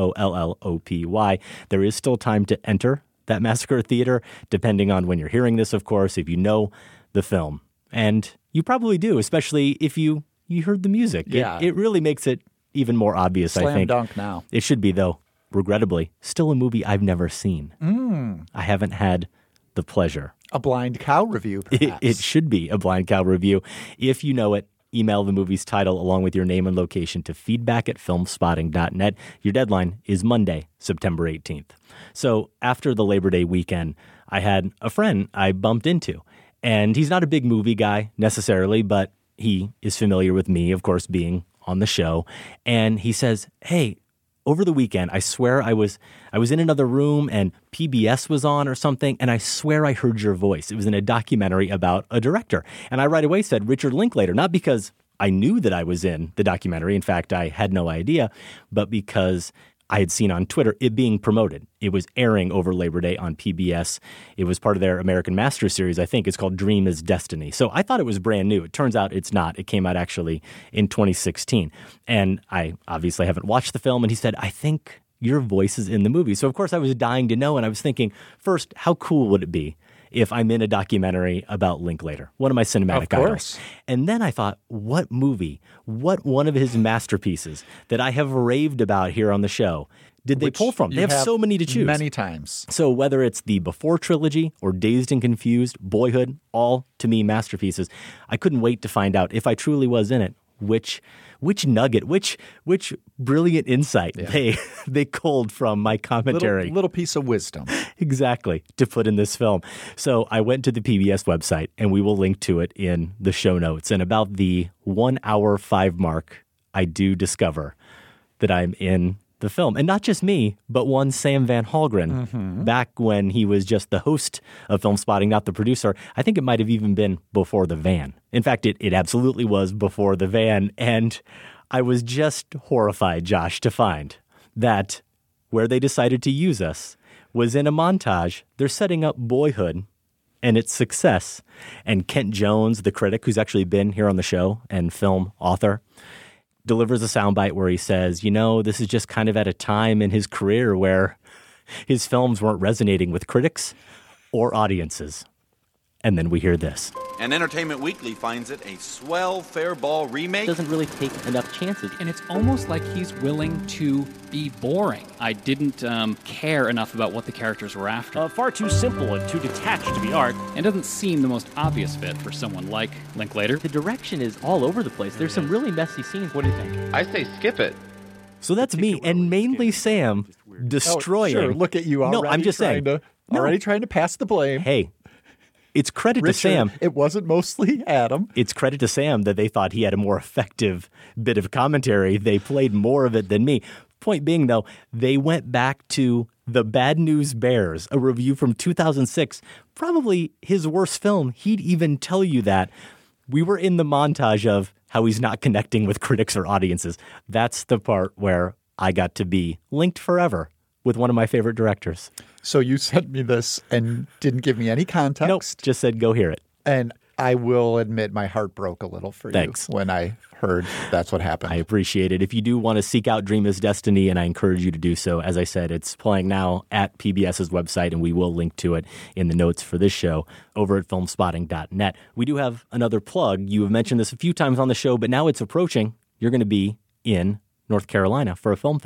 Collopy. There is still time to enter that Massacre Theater, depending on when you're hearing this, of course, if you know the film. And you probably do, especially if you heard the music. Yeah. It really makes it even more obvious, I think. Slam dunk now. It should be, though, regrettably, still a movie I've never seen. I haven't had the pleasure. A blind cow review, perhaps. It should be a blind cow review. If you know it, email the movie's title along with your name and location to feedback@filmspotting.net. Your deadline is Monday, September 18th. So after the Labor Day weekend, I had a friend I bumped into. And he's not a big movie guy necessarily, but he is familiar with me, of course, being on the show. And he says, hey, over the weekend, I swear I was in another room and PBS was on or something, and I swear I heard your voice. It was in a documentary about a director. And I right away said Richard Linklater, not because I knew that I was in the documentary. In fact, I had no idea, but because I had seen on Twitter it being promoted. It was airing over Labor Day on PBS. It was part of their American Masters series, I think. It's called Dream is Destiny. So I thought it was brand new. It turns out it's not. It came out actually in 2016. And I obviously haven't watched the film. And he said, I think your voice is in the movie. So of course I was dying to know. And I was thinking, first, how cool would it be if I'm in a documentary about Linklater, one of my cinematic idols? And then I thought, what movie, what one of his masterpieces that I have raved about here on the show did they pull from? They have so many to choose. Many times. So whether it's the Before trilogy or Dazed and Confused, Boyhood, all to me masterpieces, I couldn't wait to find out if I truly was in it, which nugget, which brilliant insight they culled from my commentary. Little piece of wisdom. Exactly, to put in this film. So I went to the PBS website, and we will link to it in the show notes. And about the 1 hour 5 mark, I do discover that I'm in the film. And not just me, but one Sam Van Hallgren, back when he was just the host of Film Spotting, not the producer. I think it might have even been before The Van. In fact, it absolutely was before The Van. And I was just horrified, Josh, to find that where they decided to use us was in a montage. They're setting up Boyhood and its success. And Kent Jones, the critic who's actually been here on the show and film author, delivers a soundbite where he says, this is just kind of at a time in his career where his films weren't resonating with critics or audiences. And then we hear this. And Entertainment Weekly finds it a swell fair ball remake. Doesn't really take enough chances. And it's almost like he's willing to be boring. I didn't care enough about what the characters were after. Far too simple and too detached to be art. And doesn't seem the most obvious fit for someone like Linklater. The direction is all over the place. There's some really messy scenes. What do you think? I say skip it. So that's me, and mainly Sam destroying. Oh, sure, look at you already. No, I'm just saying. Already trying to pass the blame. Hey. It's credit Richard, to Sam. It wasn't mostly Adam. It's credit to Sam that they thought he had a more effective bit of commentary. They played more of it than me. Point being, though, they went back to The Bad News Bears, a review from 2006, probably his worst film. He'd even tell you that. We were in the montage of how he's not connecting with critics or audiences. That's the part where I got to be linked forever with one of my favorite directors. So you sent me this and didn't give me any context? Nope, just said go hear it. And I will admit my heart broke a little for you when I heard that's what happened. I appreciate it. If you do want to seek out Dream is Destiny, and I encourage you to do so, as I said, it's playing now at PBS's website, and we will link to it in the notes for this show over at filmspotting.net. We do have another plug. You have mentioned this a few times on the show, but now it's approaching. You're going to be in North Carolina for a film fest.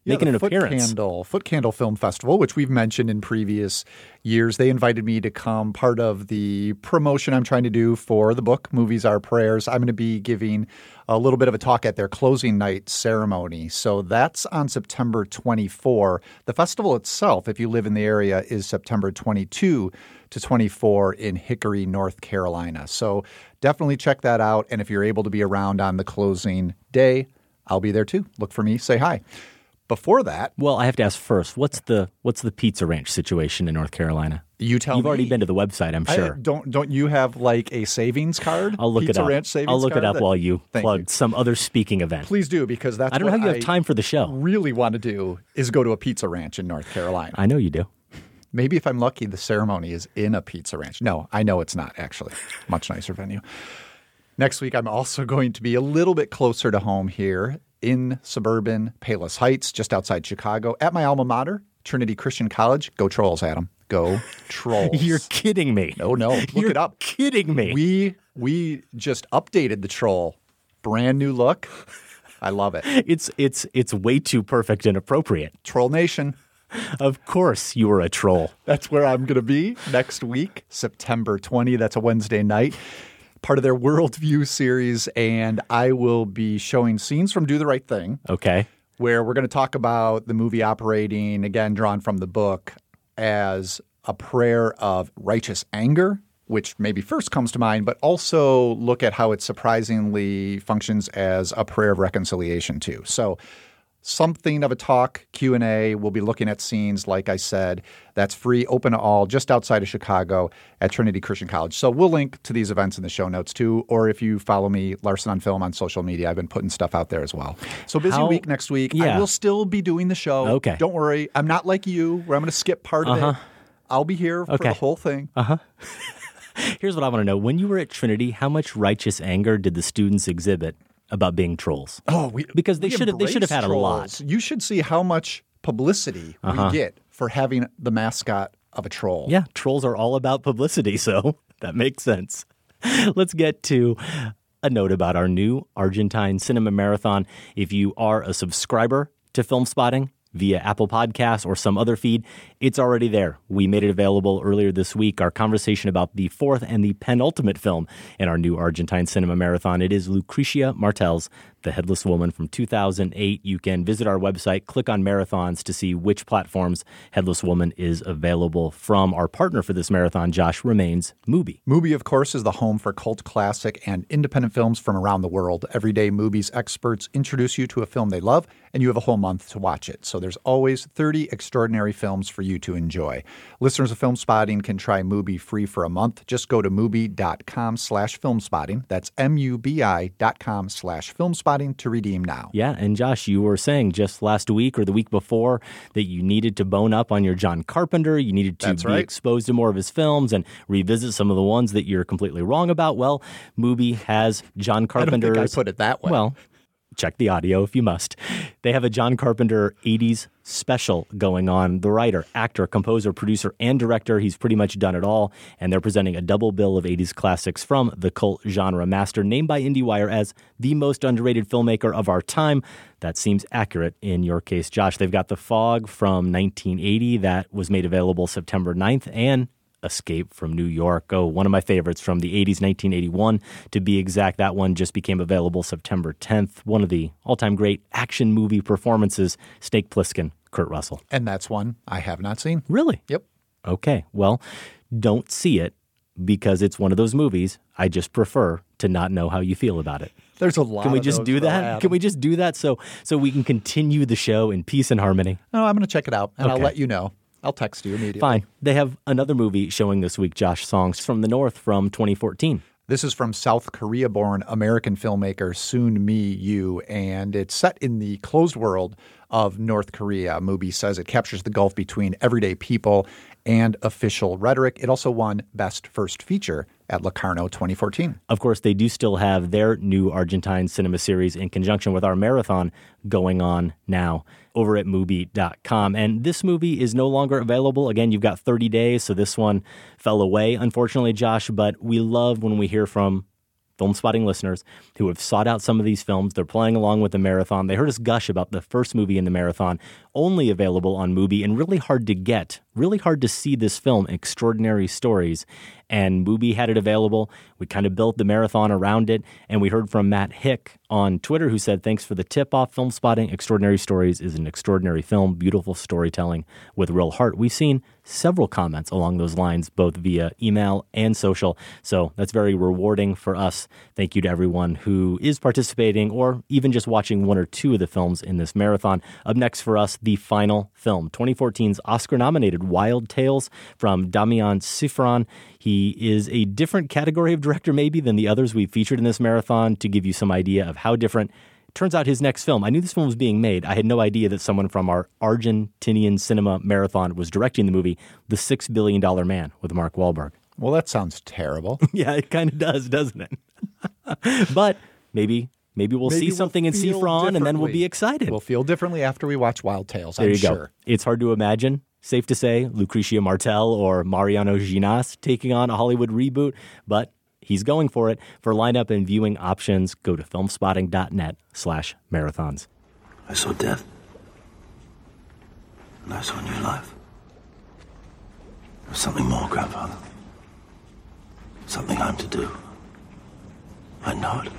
making an appearance. Foot Candle Film Festival, which we've mentioned in previous years. They invited me to come part of the promotion I'm trying to do for the book, Movies Are Prayers. I'm going to be giving a little bit of a talk at their closing night ceremony. So that's on September 24. The festival itself, if you live in the area, is September 22 to 24 in Hickory, North Carolina. So definitely check that out. And if you're able to be around on the closing day, I'll be there too. Look for me, say hi. Before that, well, I have to ask first, what's the Pizza Ranch situation in North Carolina? You tell me. You've already been to the website, I'm sure. Don't you have like a savings card? I'll look Pizza it up. Ranch savings I'll look card? it up while you plug you. some other speaking event. Please do, because that's I don't know how you have time for the show. Really want to do is go to a Pizza Ranch in North Carolina. I know you do. Maybe if I'm lucky, the ceremony is in a Pizza Ranch. No, I know it's not, actually. Much nicer venue. Next week, I'm also going to be a little bit closer to home here in suburban Palos Heights, just outside Chicago, at my alma mater, Trinity Christian College. Go Trolls, Adam. Go Trolls. You're kidding me. No. Look it up. Kidding me. We just updated the Troll. Brand new look. I love it. It's way too perfect and appropriate. Troll Nation. Of course you were a troll. That's where I'm going to be next week, September 20. That's a Wednesday night. Part of their Worldview series, and I will be showing scenes from Do the Right Thing. Okay. Where we're going to talk about the movie operating, again, drawn from the book, as a prayer of righteous anger, which maybe first comes to mind, but also look at how it surprisingly functions as a prayer of reconciliation too. So something of a talk, Q&A. We'll be looking at scenes, like I said. That's free, open to all, just outside of Chicago at Trinity Christian College. So we'll link to these events in the show notes too, or if you follow me, Larson on Film, on social media, I've been putting stuff out there as well. So busy week next week. Yeah. I will still be doing the show. Okay. Don't worry. I'm not like you, where I'm going to skip part of it. I'll be here for the whole thing. Here's what I want to know. When you were at Trinity, how much righteous anger did the students exhibit about being trolls? Because they should have had trolls. A lot. You should see how much publicity we get for having the mascot of a troll. Yeah, trolls are all about publicity, so that makes sense. Let's get to a note about our new Argentine Cinema Marathon. If you are a subscriber to Film Spotting via Apple Podcasts or some other feed, it's already there. We made it available earlier this week, our conversation about the fourth and the penultimate film in our new Argentine Cinema Marathon. It is Lucrecia Martel's The Headless Woman from 2008. You can visit our website, click on Marathons to see which platforms Headless Woman is available from. Our partner for this marathon, Josh, remains Mubi. Mubi, of course, is the home for cult classic and independent films from around the world. Every day, Mubi's experts introduce you to a film they love, and you have a whole month to watch it. So there's always 30 extraordinary films for you to enjoy. Listeners of Film Spotting can try Mubi free for a month. Just go to Mubi.com/filmspotting. That's MUBI.com/filmspotting to redeem now. Yeah, and Josh, you were saying just last week or the week before that you needed to bone up on your John Carpenter. You needed to be exposed to more of his films and revisit some of the ones that you're completely wrong about. Well, Mubi has John Carpenter's... I don't think I put it that way. Well, check the audio if you must. They have a John Carpenter 80s special going on. The writer, actor, composer, producer, and director, he's pretty much done it all. And they're presenting a double bill of 80s classics from the cult genre master, named by IndieWire as the most underrated filmmaker of our time. That seems accurate in your case, Josh. They've got The Fog from 1980 that was made available September 9th, and Escape from New York. Oh, one of my favorites from the 80s, 1981. To be exact, that one just became available September 10th. One of the all-time great action movie performances, Snake Plissken, Kurt Russell. And that's one I have not seen. Really? Yep. Okay. Well, don't see it because it's one of those movies I just prefer to not know how you feel about it. There's a lot. Can we just do that? Can we just do that so we can continue the show in peace and harmony? No, I'm going to check it out, and I'll let you know. I'll text you immediately. Fine. They have another movie showing this week, Josh, Songs from the North from 2014. This is from South Korea-born American filmmaker Soon Mi Yu, and it's set in the closed world of North Korea. Mubi says it captures the gulf between everyday people and official rhetoric. It also won Best First Feature at Locarno 2014. Of course, they do still have their new Argentine cinema series in conjunction with our marathon going on now over at Mubi.com. And this movie is no longer available. Again, you've got 30 days, so this one fell away, unfortunately, Josh. But we love when we hear from Film Spotting listeners who have sought out some of these films. They're playing along with the marathon. They heard us gush about the first movie in the marathon, only available on Mubi and really hard to get, really hard to see this film, Extraordinary Stories. And Mubi had it available. We kind of built the marathon around it. And we heard from Matt Hick on Twitter who said, thanks for the tip-off. Film Spotting Extraordinary Stories is an extraordinary film, beautiful storytelling with real heart. We've seen several comments along those lines, both via email and social. So that's very rewarding for us. Thank you to everyone who is participating or even just watching one or two of the films in this marathon. Up next for us, the final film, 2014's Oscar-nominated Wild Tales from Damian Szifron. He is a different category of director maybe than the others we've featured in this marathon. To give you some idea of how different, turns out his next film, I knew this film was being made. I had no idea that someone from our Argentinian cinema marathon was directing the movie The $6 Billion Man with Mark Wahlberg. Well, that sounds terrible. Yeah, it kind of does, doesn't it? But maybe we'll see something in Szifron and then we'll be excited. We'll feel differently after we watch Wild Tales, there I'm you sure. Go. It's hard to imagine. Safe to say, Lucrecia Martel or Mariano Ginas taking on a Hollywood reboot, but he's going for it. For lineup and viewing options, go to filmspotting.net/marathons. I saw death. And I saw new life. There's something more, Grandfather. Something I'm to do. I know it.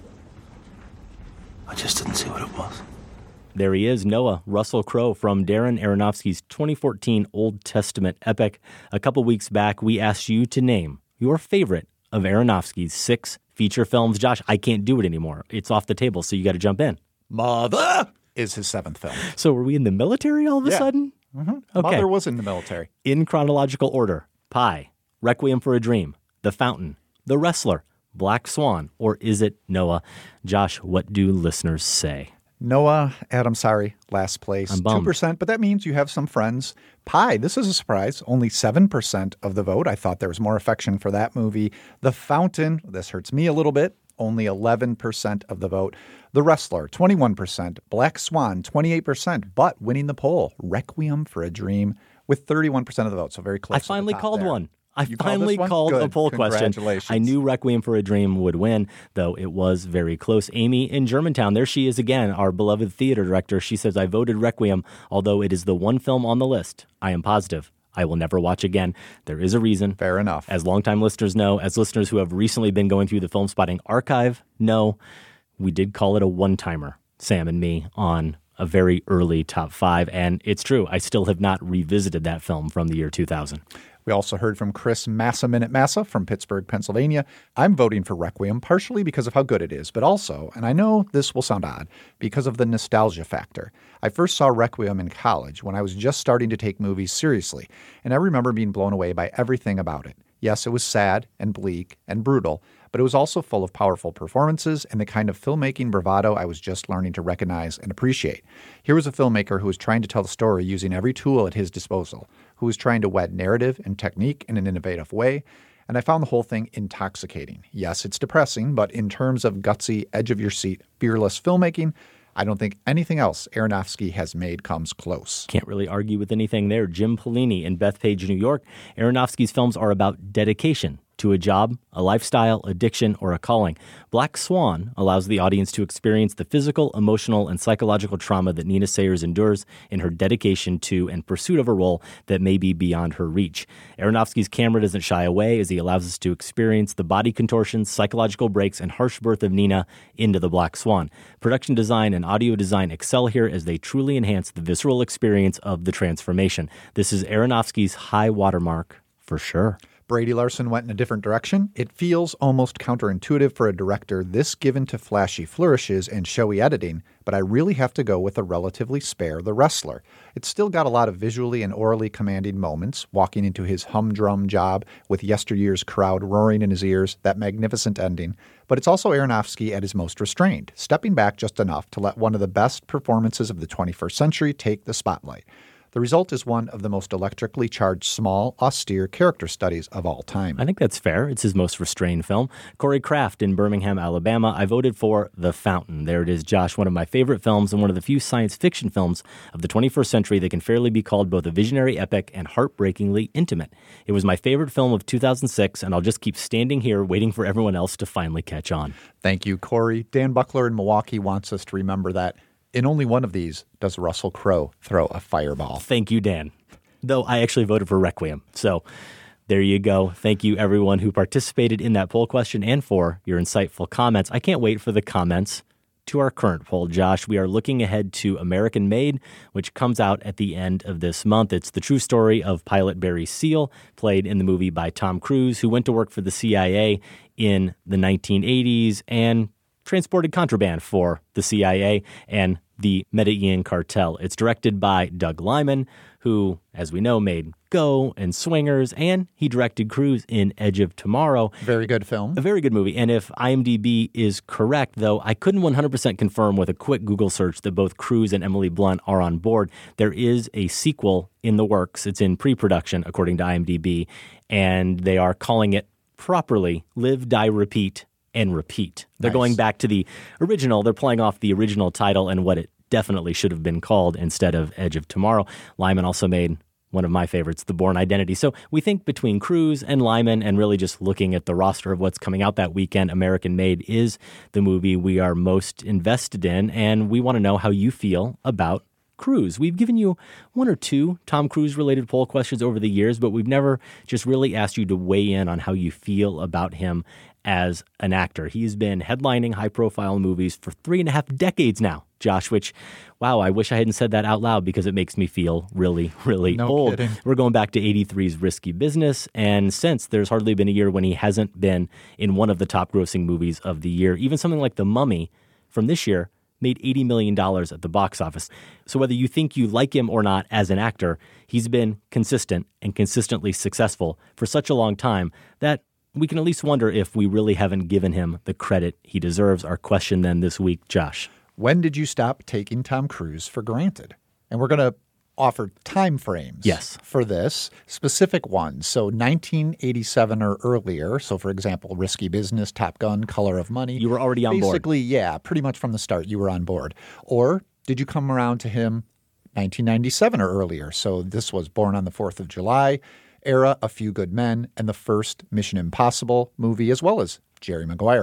I just didn't see what it was. There he is, Noah, Russell Crowe from Darren Aronofsky's 2014 Old Testament epic. A couple weeks back, we asked you to name your favorite of Aronofsky's 6 feature films. Josh, I can't do it anymore. It's off the table, so you got to jump in. Mother is his 7th film. So were we in the military all of a sudden? Mm-hmm. Okay. Mother was in the military. In chronological order, Pi, Requiem for a Dream, The Fountain, The Wrestler, Black Swan, or is it Noah? Josh, what do listeners say? Noah, Adam, sorry, last place. I'm bummed. 2%, but that means you have some friends. Pi, this is a surprise, only 7% of the vote. I thought there was more affection for that movie. The Fountain, this hurts me a little bit, only 11% of the vote. The Wrestler, 21%. Black Swan, 28%, but winning the poll. Requiem for a Dream with 31% of the vote, so very close. I finally called one. I You finally called called a poll question. Congratulations. I knew Requiem for a Dream would win, though it was very close. Amy in Germantown, there she is again, our beloved theater director. She says, I voted Requiem, although it is the one film on the list I am positive I will never watch again. There is a reason. Fair enough. As longtime listeners know, as listeners who have recently been going through the Film Spotting archive know, we did call it a one-timer, Sam and me, on a very early top 5. And it's true, I still have not revisited that film from the year 2000. We also heard from Chris Massa from Pittsburgh, Pennsylvania. I'm voting for Requiem partially because of how good it is, but also, and I know this will sound odd, because of the nostalgia factor. I first saw Requiem in college when I was just starting to take movies seriously, and I remember being blown away by everything about it. Yes, it was sad and bleak and brutal, but it was also full of powerful performances and the kind of filmmaking bravado I was just learning to recognize and appreciate. Here was a filmmaker who was trying to tell the story using every tool at his disposal, who was trying to wed narrative and technique in an innovative way, and I found the whole thing intoxicating. Yes, it's depressing, but in terms of gutsy, edge-of-your-seat, fearless filmmaking, I don't think anything else Aronofsky has made comes close. Can't really argue with anything there. Jim Polini in Bethpage, New York. Aronofsky's films are about dedication to a job, a lifestyle, addiction, or a calling. Black Swan allows the audience to experience the physical, emotional, and psychological trauma that Nina Sayers endures in her dedication to and pursuit of a role that may be beyond her reach. Aronofsky's camera doesn't shy away as he allows us to experience the body contortions, psychological breaks, and harsh birth of Nina into the Black Swan. Production design and audio design excel here as they truly enhance the visceral experience of the transformation. This is Aronofsky's high watermark for sure. Brady Larson went in a different direction. It feels almost counterintuitive for a director this given to flashy flourishes and showy editing, but I really have to go with a relatively spare The Wrestler. It's still got a lot of visually and orally commanding moments, walking into his humdrum job with yesteryear's crowd roaring in his ears, that magnificent ending, but it's also Aronofsky at his most restrained, stepping back just enough to let one of the best performances of the 21st century take the spotlight. The result is one of the most electrically charged, small, austere character studies of all time. I think that's fair. It's his most restrained film. Corey Kraft in Birmingham, Alabama. I voted for The Fountain. There it is, Josh, one of my favorite films and one of the few science fiction films of the 21st century that can fairly be called both a visionary epic and heartbreakingly intimate. It was my favorite film of 2006, and I'll just keep standing here waiting for everyone else to finally catch on. Thank you, Corey. Dan Buckler in Milwaukee wants us to remember that in only one of these does Russell Crowe throw a fireball. Thank you, Dan. Though I actually voted for Requiem. So there you go. Thank you, everyone who participated in that poll question and for your insightful comments. I can't wait for the comments to our current poll, Josh. We are looking ahead to American Made, which comes out at the end of this month. It's the true story of pilot Barry Seal, played in the movie by Tom Cruise, who went to work for the CIA in the 1980s and transported contraband for the CIA and the Medellin cartel. It's directed by Doug Liman, who, as we know, made Go and Swingers, and he directed Cruise in Edge of Tomorrow. Very good film. A very good movie. And if IMDb is correct, though, I couldn't 100% confirm with a quick Google search that both Cruise and Emily Blunt are on board. There is a sequel in the works. It's in pre-production, according to IMDb, and they are calling it properly Live, Die, Repeat, and Repeat. They're going back to the original. They're playing off the original title and what it definitely should have been called instead of Edge of Tomorrow. Lyman also made one of my favorites, The Bourne Identity. So we think between Cruise and Lyman and really just looking at the roster of what's coming out that weekend, American Made is the movie we are most invested in, and we want to know how you feel about Cruise. We've given you one or two Tom Cruise-related poll questions over the years, but we've never just really asked you to weigh in on how you feel about him as an actor. He's been headlining high-profile movies for 3.5 decades now, Josh, which, wow, I wish I hadn't said that out loud because it makes me feel really, really old. Kidding. We're going back to 83's Risky Business, and since there's hardly been a year when he hasn't been in one of the top-grossing movies of the year. Even something like The Mummy from this year made $80 million at the box office. So whether you think you like him or not as an actor, he's been consistent and consistently successful for such a long time that we can at least wonder if we really haven't given him the credit he deserves. Our question then this week, Josh. When did you stop taking Tom Cruise for granted? And we're going to offer time frames for this, specific ones. So 1987 or earlier. So, for example, Risky Business, Top Gun, Color of Money. You were already on board. Basically, yeah, pretty much from the start, you were on board. Or did you come around to him 1997 or earlier? So this was Born on the 4th of July era, A Few Good Men, and the first Mission Impossible movie, as well as Jerry Maguire.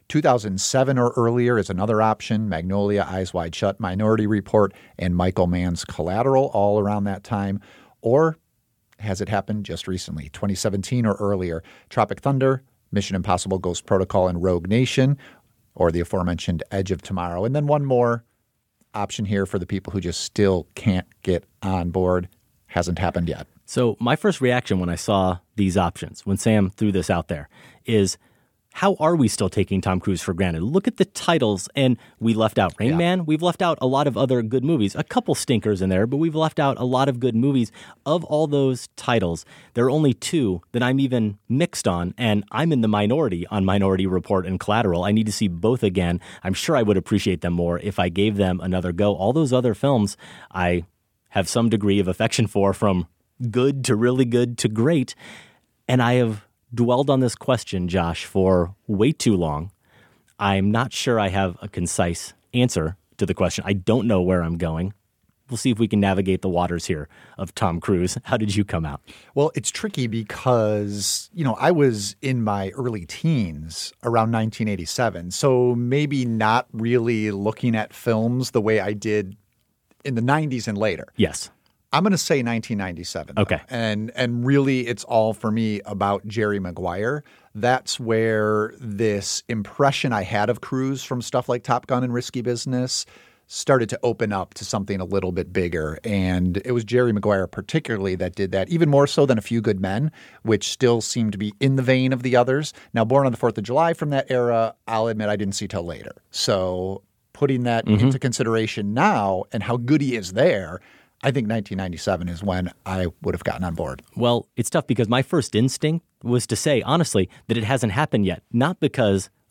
2007 or earlier is another option. Magnolia, Eyes Wide Shut, Minority Report, and Michael Mann's Collateral, all around that time. Or has it happened just recently, 2017 or earlier? Tropic Thunder, Mission Impossible, Ghost Protocol, and Rogue Nation, or the aforementioned Edge of Tomorrow. And then one more option here for the people who just still can't get on board. Hasn't happened yet. So my first reaction when I saw these options, when Sam threw this out there, is how are we still taking Tom Cruise for granted? Look at the titles, and we left out Rain Man. We've left out a lot of other good movies, a couple stinkers in there, but we've left out a lot of good movies. Of all those titles, there are only two that I'm even mixed on, and I'm in the minority on Minority Report and Collateral. I need to see both again. I'm sure I would appreciate them more if I gave them another go. All those other films I have some degree of affection for, from good to really good to great, and I have dwelled on this question, Josh, for way too long. I'm not sure I have a concise answer to the question. I don't know where I'm going. We'll see if we can navigate the waters here of Tom Cruise. How did you come out? Well, it's tricky because, I was in my early teens around 1987, so maybe not really looking at films the way I did in the 90s and later. Yes. I'm going to say 1997. Okay. And really, it's all for me about Jerry Maguire. That's where this impression I had of Cruise from stuff like Top Gun and Risky Business started to open up to something a little bit bigger. And it was Jerry Maguire particularly that did that, even more so than A Few Good Men, which still seemed to be in the vein of the others. Now, Born on the 4th of July from that era, I'll admit I didn't see till later. So putting that into consideration now and how good he is there, I think 1997 is when I would have gotten on board. Well, it's tough because my first instinct was to say, honestly, that it hasn't happened yet. Not because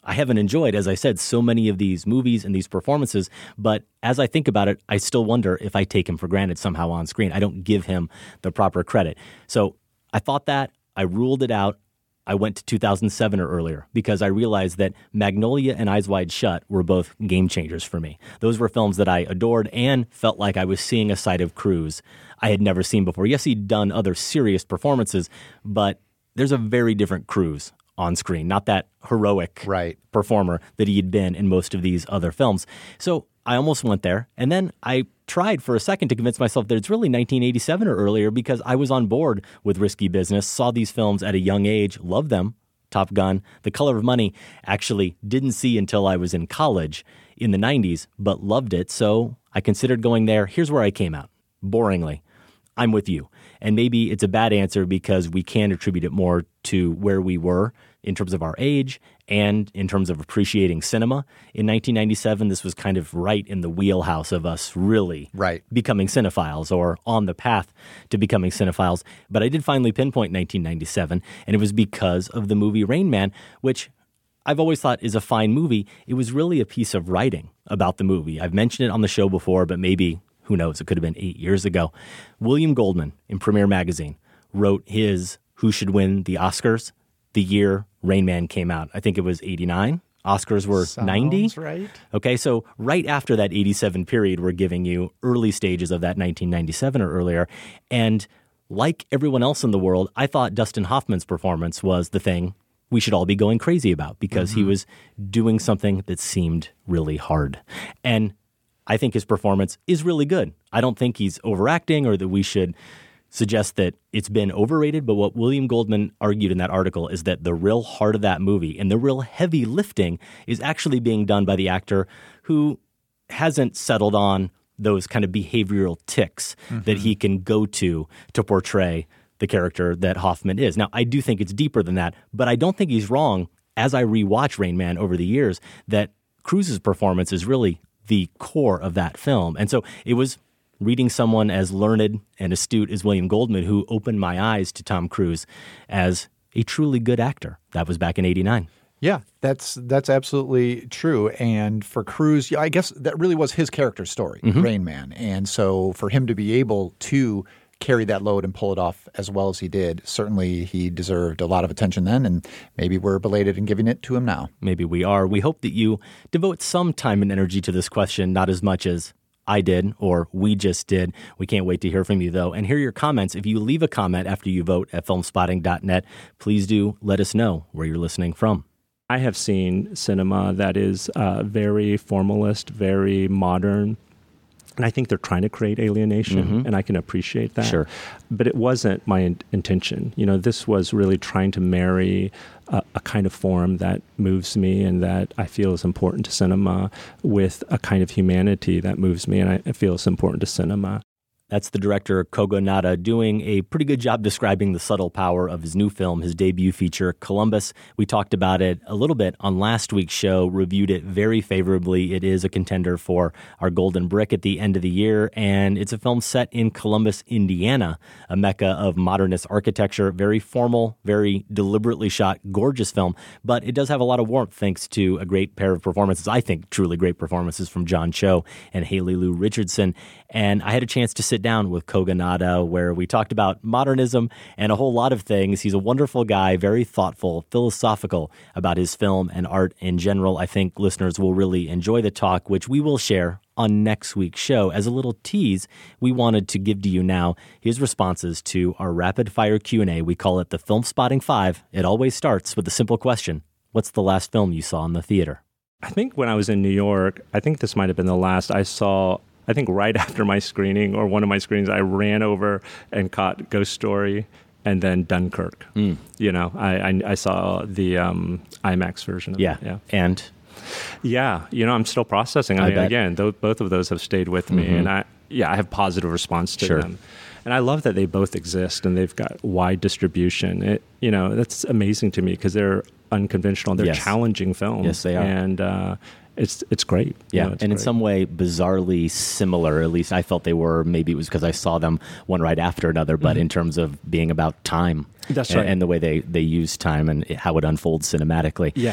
I haven't enjoyed, as I said, so many of these movies and these performances, but as I think about it, I still wonder if I take him for granted somehow on screen. I don't give him the proper credit. So I thought that, I ruled it out. I went to 2007 or earlier because I realized that Magnolia and Eyes Wide Shut were both game changers for me. Those were films that I adored and felt like I was seeing a side of Cruise I had never seen before. Yes, he'd done other serious performances, but there's a very different Cruise on screen, not that heroic performer that he had been in most of these other films. So I almost went there, and then I tried for a second to convince myself that it's really 1987 or earlier because I was on board with Risky Business, saw these films at a young age, loved them. Top Gun, The Color of Money, actually didn't see until I was in college in the 90s, but loved it, so I considered going there. Here's where I came out. Boringly, I'm with you. And maybe it's a bad answer because we can attribute it more to where we were in terms of our age and in terms of appreciating cinema. In 1997, this was kind of right in the wheelhouse of us really becoming cinephiles or on the path to becoming cinephiles. But I did finally pinpoint 1997, and it was because of the movie Rain Man, which I've always thought is a fine movie. It was really a piece of writing about the movie. I've mentioned it on the show before, but maybe, who knows, it could have been 8 years ago. William Goldman in Premiere Magazine wrote his Who Should Win the Oscars the year Rain Man came out. I think it was 89. Oscars were 90. Right. Okay, so right after that 87 period, we're giving you early stages of that 1997 or earlier. And like everyone else in the world, I thought Dustin Hoffman's performance was the thing we should all be going crazy about because he was doing something that seemed really hard. And I think his performance is really good. I don't think he's overacting or that we should suggest that it's been overrated, but what William Goldman argued in that article is that the real heart of that movie and the real heavy lifting is actually being done by the actor who hasn't settled on those kind of behavioral tics that he can go to portray the character that Hoffman is. Now, I do think it's deeper than that, but I don't think he's wrong as I rewatch Rain Man over the years that Cruise's performance is really the core of that film. And so it was reading someone as learned and astute as William Goldman who opened my eyes to Tom Cruise as a truly good actor. That was back in 89. Yeah, that's absolutely true. And for Cruise, I guess that really was his character story, Rain Man. And so for him to be able to carry that load and pull it off as well as he did, certainly he deserved a lot of attention then, and maybe we're belated in giving it to him now. Maybe we are. We hope that you devote some time and energy to this question, not as much as I did or we just did. We can't wait to hear from you, though, and hear your comments. If you leave a comment after you vote at filmspotting.net, please do let us know where you're listening from. I have seen cinema that is very formalist, very modern, and I think they're trying to create alienation, and I can appreciate that. Sure. But it wasn't my intention. You know, this was really trying to marry a kind of form that moves me and that I feel is important to cinema with a kind of humanity that moves me and I feel is important to cinema. That's the director, Kogo Nada, doing a pretty good job describing the subtle power of his new film, his debut feature, Columbus. We talked about it a little bit on last week's show, reviewed it very favorably. It is a contender for our Golden Brick at the end of the year, and it's a film set in Columbus, Indiana, a mecca of modernist architecture, very formal, very deliberately shot, gorgeous film, but it does have a lot of warmth thanks to a great pair of performances, I think truly great performances from John Cho and Haley Lou Richardson. And I had a chance to sit down with Kogo Nada where we talked about modernism and a whole lot of things. He's a wonderful guy, very thoughtful, philosophical about his film and art in general. I think listeners will really enjoy the talk, which we will share on next week's show. As a little tease, we wanted to give to you now his responses to our rapid fire Q&A. We call it the Film Spotting 5. It always starts with a simple question. What's the last film you saw in the theater? I think when I was in New York, I think this might have been the last I saw. I think right after my screening or one of my screenings, I ran over and caught Ghost Story and then Dunkirk. You know, I saw the IMAX version of it. Yeah. And? Yeah. You know, I'm still processing. I mean, again, both of those have stayed with me. And I have positive response to them. And I love that they both exist and they've got wide distribution. You know, that's amazing to me because they're unconventional. They're challenging films. Yes, they are. And it's great. Yeah, you know, and in some way, bizarrely similar. At least I felt they were. Maybe it was because I saw them one right after another, but in terms of being about time. That's right. And the way they use time and how it unfolds cinematically. Yeah.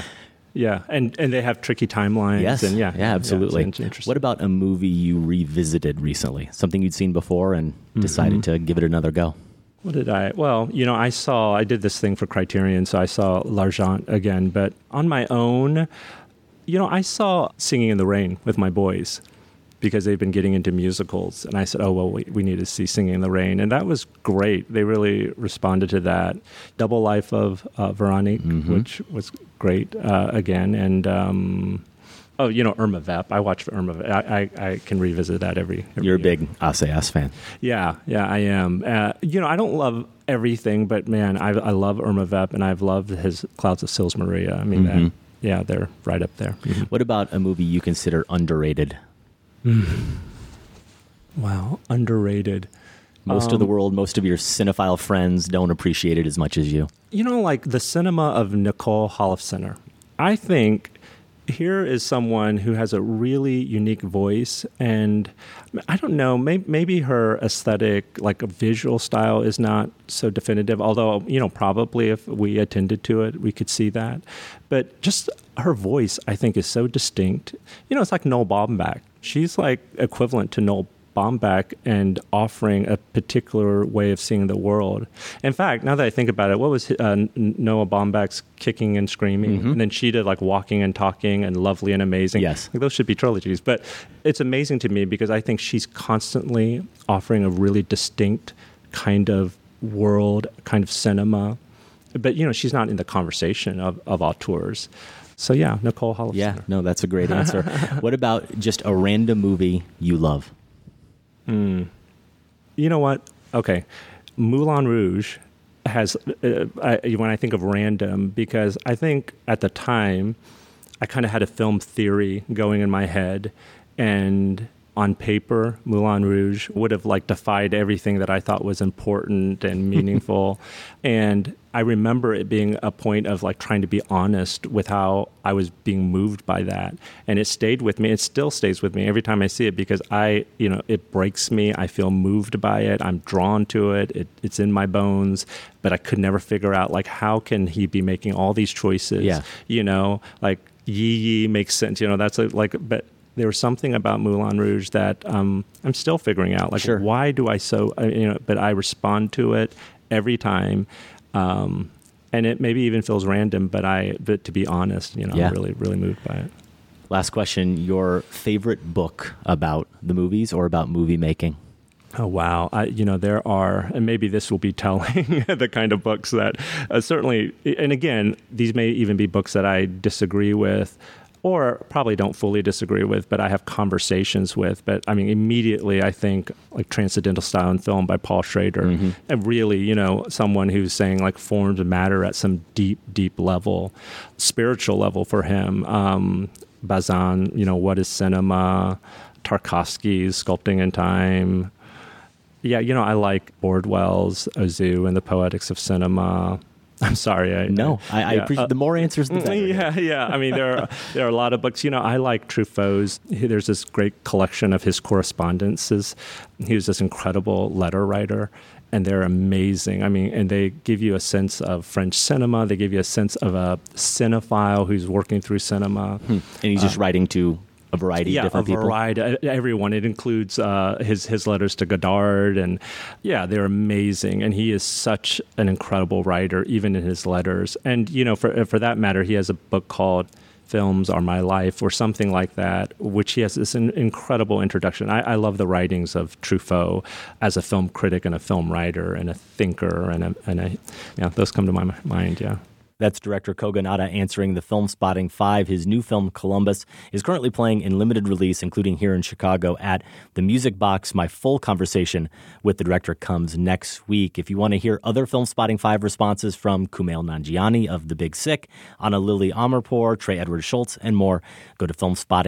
Yeah, and they have tricky timelines. Yes, and absolutely. It's interesting. What about a movie you revisited recently? Something you'd seen before and decided to give it another go? What did I? Well, I did this thing for Criterion, so I saw L'Argent again. But on my own, I saw Singing in the Rain with my boys because they've been getting into musicals. And I said, we need to see Singing in the Rain. And that was great. They really responded to that. Double Life of Veronique, which was great again. And, Irma Vep. I watched Irma Vep. I can revisit that every You're year. a big Assayas fan. Yeah, I am. I don't love everything, but man, I love Irma Vep, and I've loved his Clouds of Sils Maria. I mean, they're right up there. What about a movie you consider underrated? Wow, underrated. Most of the world, most of your cinephile friends don't appreciate it as much as you. Like the cinema of Nicole Holofcener. I think here is someone who has a really unique voice, and I don't know, maybe her aesthetic, like a visual style, is not so definitive, although, probably if we attended to it, we could see that. But just her voice, I think, is so distinct. It's like Noel Baumbach. She's like equivalent to Noel Baumbach and offering a particular way of seeing the world. In fact, now that I think about it, what was Noah Baumbach's Kicking and Screaming? And then she did like Walking and Talking and Lovely and Amazing. Yes. Like, those should be trilogies. But it's amazing to me because I think she's constantly offering a really distinct kind of world, kind of cinema. But, she's not in the conversation of auteurs. So, yeah, Nicole Holofcener. Yeah, no, that's a great answer. What about just a random movie you love? You know what? Okay. Moulin Rouge has, when I think of random, because I think at the time I kind of had a film theory going in my head, and on paper, Moulin Rouge would have defied everything that I thought was important and meaningful. And I remember it being a point of trying to be honest with how I was being moved by that. And it stayed with me. It still stays with me every time I see it because it breaks me. I feel moved by it. I'm drawn to it. It's in my bones. But I could never figure out how can he be making all these choices? Yeah. Yi makes sense. But there was something about Moulin Rouge that I'm still figuring out. Why do I but I respond to it every time. And it maybe even feels random, but to be honest, I'm really, really moved by it. Last question, your favorite book about the movies or about movie making? Oh, wow. There are, and maybe this will be telling, the kind of books that certainly, and again, these may even be books that I disagree with, or probably don't fully disagree with, but I have conversations with. But I mean, immediately I think Transcendental Style in Film by Paul Schrader, and really, someone who's saying forms matter at some deep, deep level, spiritual level for him. Bazin, What is Cinema? Tarkovsky's Sculpting in Time. Yeah, I like Bordwell's Ozu and the Poetics of Cinema. I'm sorry. I appreciate the more answers, the better. Yeah. I mean, there are a lot of books. I like Truffaut's. There's this great collection of his correspondences. He was this incredible letter writer, and they're amazing. I mean, and they give you a sense of French cinema. They give you a sense of a cinephile who's working through cinema. And he's just writing to a variety of different people. Yeah, a variety. Everyone. It includes his letters to Godard, and they're amazing. And he is such an incredible writer, even in his letters. And for that matter, he has a book called Films Are My Life, or something like that, which he has this incredible introduction. I love the writings of Truffaut as a film critic and a film writer and a thinker, and those come to my mind. Yeah. That's director Kogonada answering the Film Spotting 5. His new film, Columbus, is currently playing in limited release, including here in Chicago at the Music Box. My full conversation with the director comes next week. If you want to hear other Film Spotting 5 responses from Kumail Nanjiani of The Big Sick, Anna Lily Amirpour, Trey Edward Schultz, and more, go to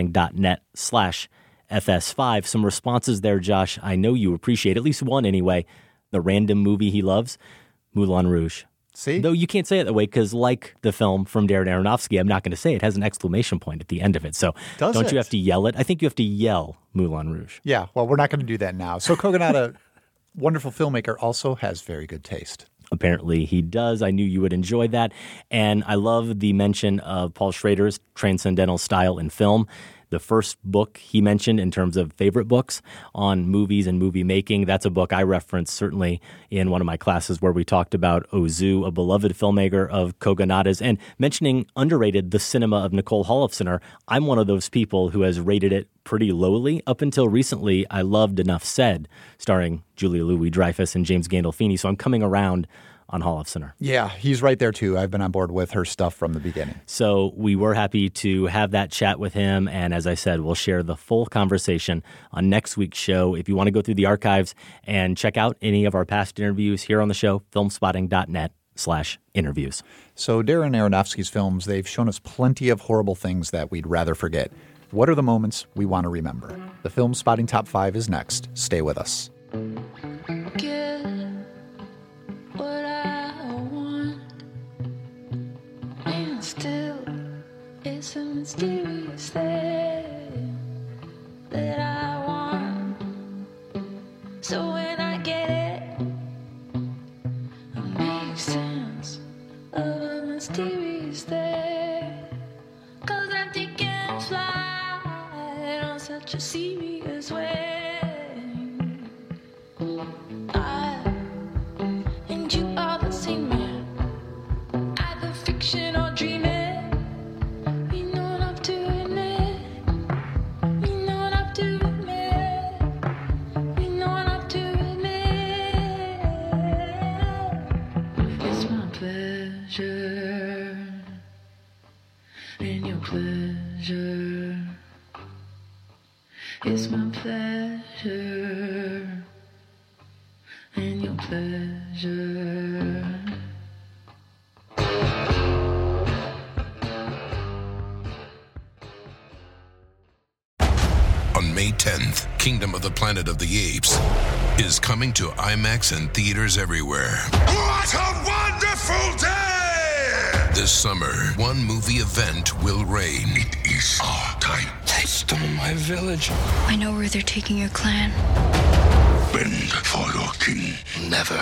filmspotting.net/FS5. Some responses there, Josh. I know you appreciate at least one anyway. The random movie he loves, Moulin Rouge. See? Though you can't say it that way because, like the film from Darren Aronofsky, I'm not going to say it has an exclamation point at the end of it. So don't you have to yell it? I think you have to yell Moulin Rouge. Yeah, well, we're not going to do that now. So Kogonada, wonderful filmmaker, also has very good taste. Apparently he does. I knew you would enjoy that. And I love the mention of Paul Schrader's Transcendental Style in Film. The first book he mentioned in terms of favorite books on movies and movie making, that's a book I referenced certainly in one of my classes where we talked about Ozu, a beloved filmmaker of Kogonada's, and mentioning underrated The Cinema of Nicole Holofcener. I'm one of those people who has rated it pretty lowly. Up until recently, I loved Enough Said, starring Julia Louis-Dreyfus and James Gandolfini, so I'm coming around on Holofcener. Yeah, he's right there too. I've been on board with her stuff from the beginning. So we were happy to have that chat with him. And as I said, we'll share the full conversation on next week's show. If you want to go through the archives and check out any of our past interviews here on the show, filmspotting.net/interviews. So Darren Aronofsky's films, they've shown us plenty of horrible things that we'd rather forget. What are the moments we want to remember? The Film Spotting Top 5 is next. Stay with us. Get what I want, and still it's a mysterious thing that I want. So when I get it, I make sense of a mysterious thing. 'Cause I'm taking flight on such a serious way. And you are the same man, either fiction or dreaming. You know what I'm doing it. You know what I'm doing it. You know what I'm doing it. It's my pleasure and your pleasure. It's my pleasure and your pleasure. On May 10th, Kingdom of the Planet of the Apes is coming to IMAX and theaters everywhere. What a wonderful day! This summer, one movie event will reign. It is our time. They stole my village. I know where they're taking your clan. Bend for your king. Never.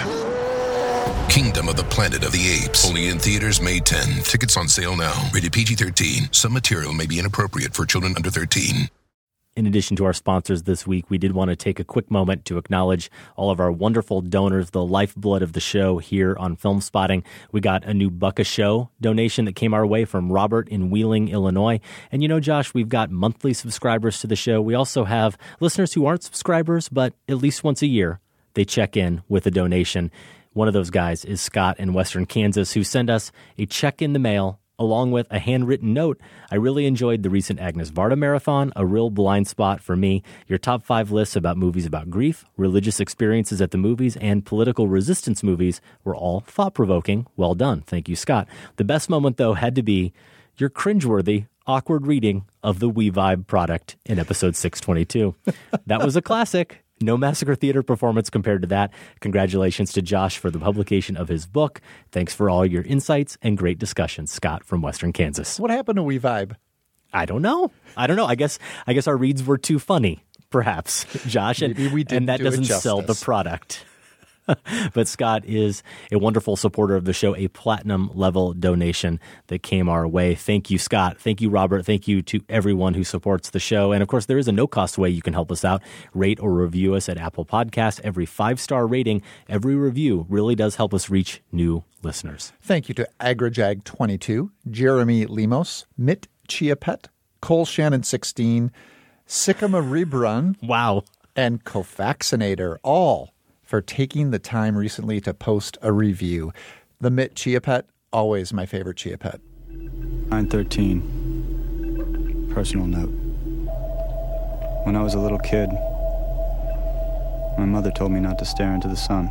Kingdom of the Planet of the Apes. Only in theaters May 10th. Tickets on sale now. Rated PG-13. Some material may be inappropriate for children under 13. In addition to our sponsors this week, we did want to take a quick moment to acknowledge all of our wonderful donors, the lifeblood of the show here on Film Spotting. We got a new Buck a Show donation that came our way from Robert in Wheeling, Illinois. And you know, Josh, we've got monthly subscribers to the show. We also have listeners who aren't subscribers, but at least once a year, they check in with a donation. One of those guys is Scott in Western Kansas, who sent us a check in the mail along with a handwritten note. I really enjoyed the recent Agnes Varda marathon, a real blind spot for me. Your top 5 lists about movies about grief, religious experiences at the movies, and political resistance movies were all thought-provoking. Well done. Thank you, Scott. The best moment, though, had to be your cringeworthy, awkward reading of the We Vibe product in episode 622. That was a classic. No Massacre Theater performance compared to that. Congratulations to Josh for the publication of his book. Thanks for all your insights and great discussions, Scott from Western Kansas. What happened to We Vibe? I don't know. I guess our reads were too funny, perhaps, Josh. Maybe we didn't and that do it doesn't sell the justice. product. But Scott is a wonderful supporter of the show, a platinum level donation that came our way. Thank you, Scott. Thank you, Robert. Thank you to everyone who supports the show. And of course, there is a no-cost way you can help us out. Rate or review us at Apple Podcasts. Every 5-star rating, every review really does help us reach new listeners. Thank you to AgraJag22, Jeremy Limos, Mitt Chiapet, Cole Shannon 16, Sycamore Rebrun, wow, and Cofaxinator, all for taking the time recently to post a review. The Mitt Chiapet, always my favorite Chiapet. 913. Personal note. When I was a little kid, my mother told me not to stare into the sun.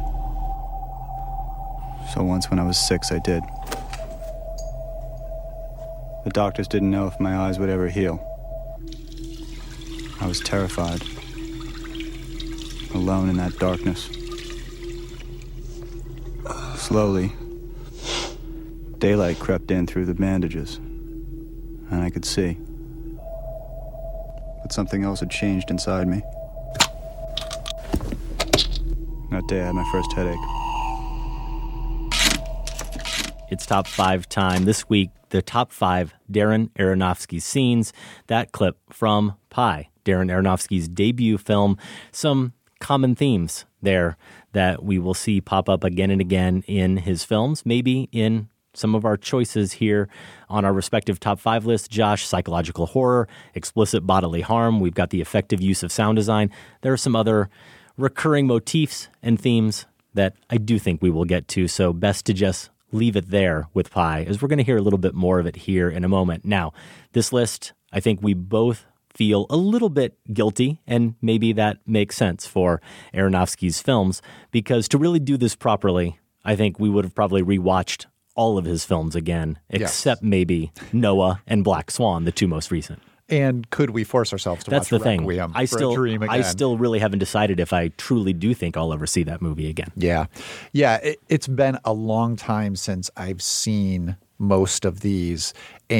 So once when I was 6, I did. The doctors didn't know if my eyes would ever heal. I was terrified. Alone in that darkness. Slowly, daylight crept in through the bandages, and I could see. But something else had changed inside me. That day I had my first headache. It's Top 5 time. This week, the Top 5 Darren Aronofsky scenes. That clip from Pi, Darren Aronofsky's debut film. Some common themes there that we will see pop up again and again in his films, maybe in some of our choices here on our respective top 5 lists. Josh, psychological horror, explicit bodily harm. We've got the effective use of sound design. There are some other recurring motifs and themes that I do think we will get to, so best to just leave it there with Pi, as we're going to hear a little bit more of it here in a moment. Now, this list, I think we both feel a little bit guilty, and maybe that makes sense for Aronofsky's films, because to really do this properly, I think we would have probably rewatched all of his films again, except maybe Noah and Black Swan, the two most recent. And could we force ourselves to That's watch the thing. Requiem I for still, a Dream again? I still really haven't decided if I truly do think I'll ever see that movie again. Yeah. It's been a long time since I've seen most of these,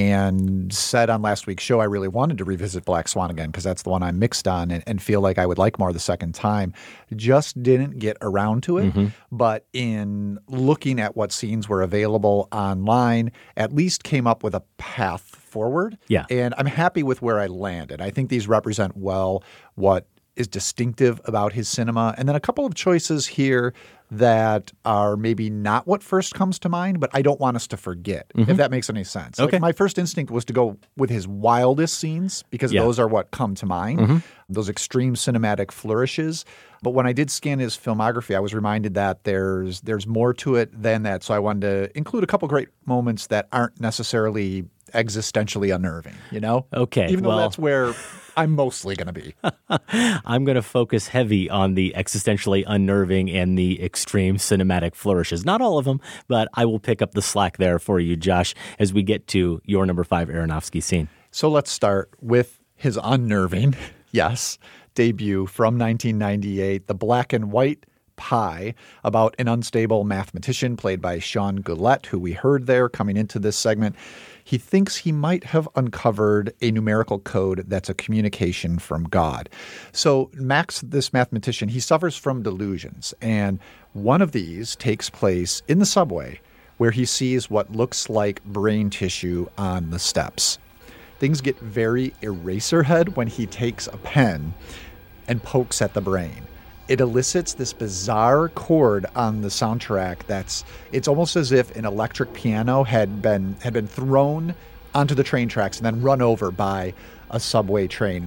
and said on last week's show I really wanted to revisit Black Swan again because that's the one I'm mixed on and feel like I would like more the second time. Just didn't get around to it. But in looking at what scenes were available online, at least came up with a path forward. Yeah. And I'm happy with where I landed. I think these represent well what is distinctive about his cinema. And then a couple of choices here that are maybe not what first comes to mind, but I don't want us to forget, if that makes any sense. Okay. Like my first instinct was to go with his wildest scenes because those are what come to mind, those extreme cinematic flourishes. But when I did scan his filmography, I was reminded that there's more to it than that. So I wanted to include a couple great moments that aren't necessarily existentially unnerving, you know? Okay. Even though that's where I'm mostly going to be. I'm going to focus heavy on the existentially unnerving and the extreme cinematic flourishes. Not all of them, but I will pick up the slack there for you, Josh, as we get to your number 5 Aronofsky scene. So let's start with his unnerving, debut from 1998, the black and white Pi, about an unstable mathematician played by Sean Gullett, who we heard there coming into this segment. He thinks he might have uncovered a numerical code that's a communication from God. So Max, this mathematician, he suffers from delusions, and one of these takes place in the subway where he sees what looks like brain tissue on the steps. Things get very Eraserhead when he takes a pen and pokes at the brain. It elicits this bizarre chord on the soundtrack it's almost as if an electric piano had been thrown onto the train tracks and then run over by a subway train.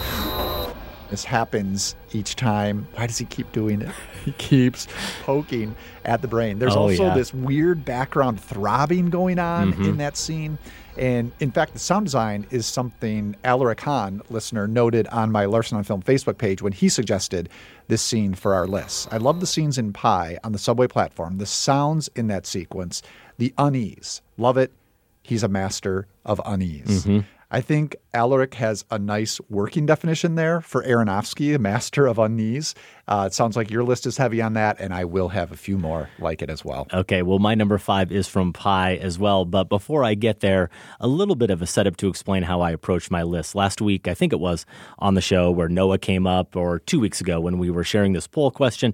This happens each time. Why does he keep doing it? He keeps poking at the brain. There's this weird background throbbing going on in that scene. And in fact, the sound design is something Alaric Hahn, listener, noted on my Larson on Film Facebook page when he suggested this scene for our list. I love the scenes in Pi on the subway platform, the sounds in that sequence, the unease. Love it. He's a master of unease. I think Alaric has a nice working definition there for Aronofsky, a master of unease. It sounds like your list is heavy on that, and I will have a few more like it as well. Okay, well, my number 5 is from Pi as well. But before I get there, a little bit of a setup to explain how I approached my list. Last week, I think it was on the show where Noah came up, or 2 weeks ago when we were sharing this poll question,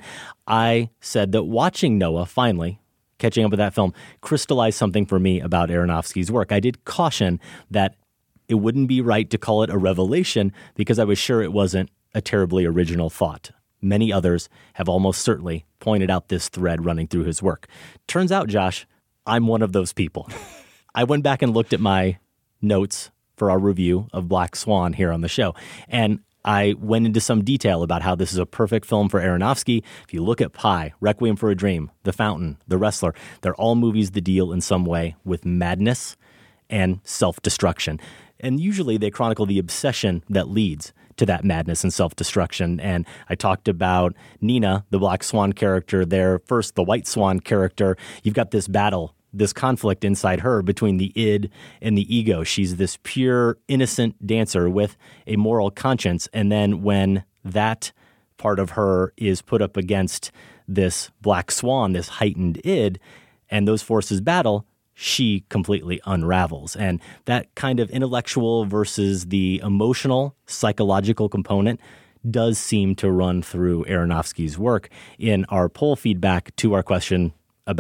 I said that watching Noah finally, catching up with that film, crystallized something for me about Aronofsky's work. I did caution that it wouldn't be right to call it a revelation because I was sure it wasn't a terribly original thought. Many others have almost certainly pointed out this thread running through his work. Turns out, Josh, I'm one of those people. I went back and looked at my notes for our review of Black Swan here on the show, and I went into some detail about how this is a perfect film for Aronofsky. If you look at Pi, Requiem for a Dream, The Fountain, The Wrestler, they're all movies that deal in some way with madness and self-destruction. And usually they chronicle the obsession that leads to that madness and self-destruction. And I talked about Nina, the Black Swan character there. First, the White Swan character. You've got this battle, this conflict inside her between the id and the ego. She's this pure, innocent dancer with a moral conscience. And then when that part of her is put up against this Black Swan, this heightened id, and those forces battle, she completely unravels. And that kind of intellectual versus the emotional, psychological component does seem to run through Aronofsky's work. In our poll feedback to our question about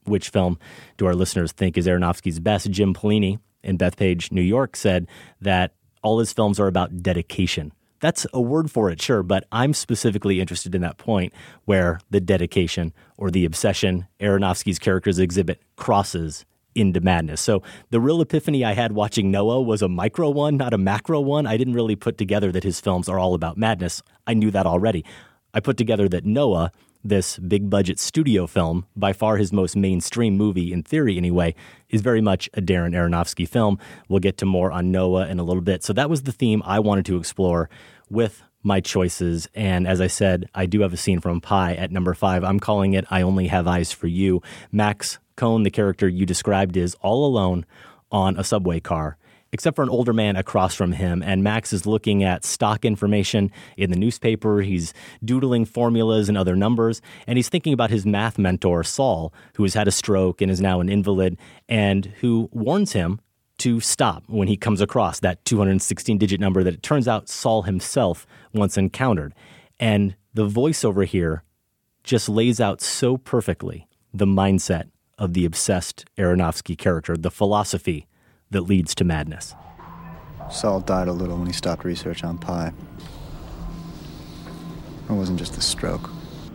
which film do our listeners think is Aronofsky's best, Jim Polini in Bethpage, New York, said that all his films are about dedication. That's a word for it, sure, but I'm specifically interested in that point where the dedication or the obsession Aronofsky's characters exhibit crosses into madness. So the real epiphany I had watching Noah was a micro one, not a macro one. I didn't really put together that his films are all about madness. I knew that already. I put together that Noah, this big-budget studio film, by far his most mainstream movie, in theory anyway, is very much a Darren Aronofsky film. We'll get to more on Noah in a little bit. So that was the theme I wanted to explore with my choices. And as I said, I do have a scene from Pi at number 5. I'm calling it I Only Have Eyes for You. Max Cohn, the character you described, is all alone on a subway car, except for an older man across from him. And Max is looking at stock information in the newspaper. He's doodling formulas and other numbers. And he's thinking about his math mentor, Saul, who has had a stroke and is now an invalid, and who warns him to stop when he comes across that 216-digit number that it turns out Saul himself once encountered. And the voiceover here just lays out so perfectly the mindset of the obsessed Aronofsky character, the philosophy that leads to madness. Saul died a little when he stopped research on Pi. It wasn't just a stroke.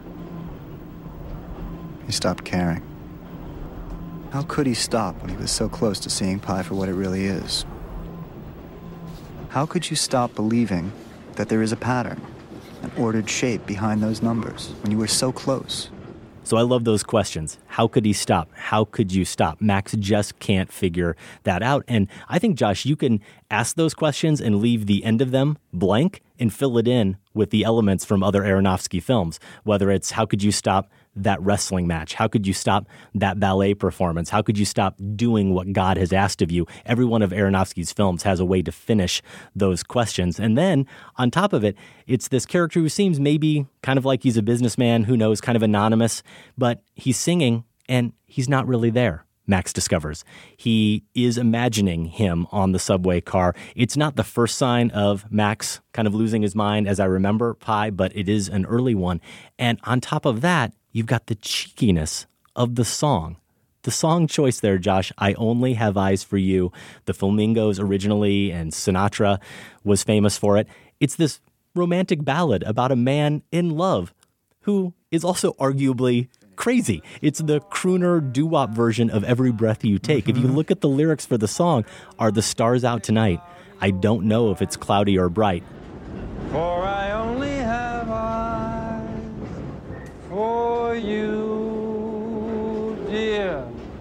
He stopped caring. How could he stop when he was so close to seeing Pi for what it really is? How could you stop believing that there is a pattern, an ordered shape behind those numbers when you were so close? So I love those questions. How could he stop? How could you stop? Max just can't figure that out. And I think, Josh, you can ask those questions and leave the end of them blank and fill it in with the elements from other Aronofsky films, whether it's how could you stop that wrestling match? How could you stop that ballet performance? How could you stop doing what God has asked of you? Every one of Aronofsky's films has a way to finish those questions. And then on top of it, it's this character who seems maybe kind of like he's a businessman, who knows, kind of anonymous, but he's singing and he's not really there. Max discovers. He is imagining him on the subway car. It's not the first sign of Max kind of losing his mind as I remember Pi, but it is an early one. And on top of that, you've got the cheekiness of the song. The song choice there, Josh, I Only Have Eyes for You. The Flamingos originally, and Sinatra was famous for it. It's this romantic ballad about a man in love who is also arguably crazy. It's the crooner doo-wop version of Every Breath You Take. If you look at the lyrics for the song, Are the Stars Out Tonight? I don't know if it's cloudy or bright. For I only have eyes for you, dear.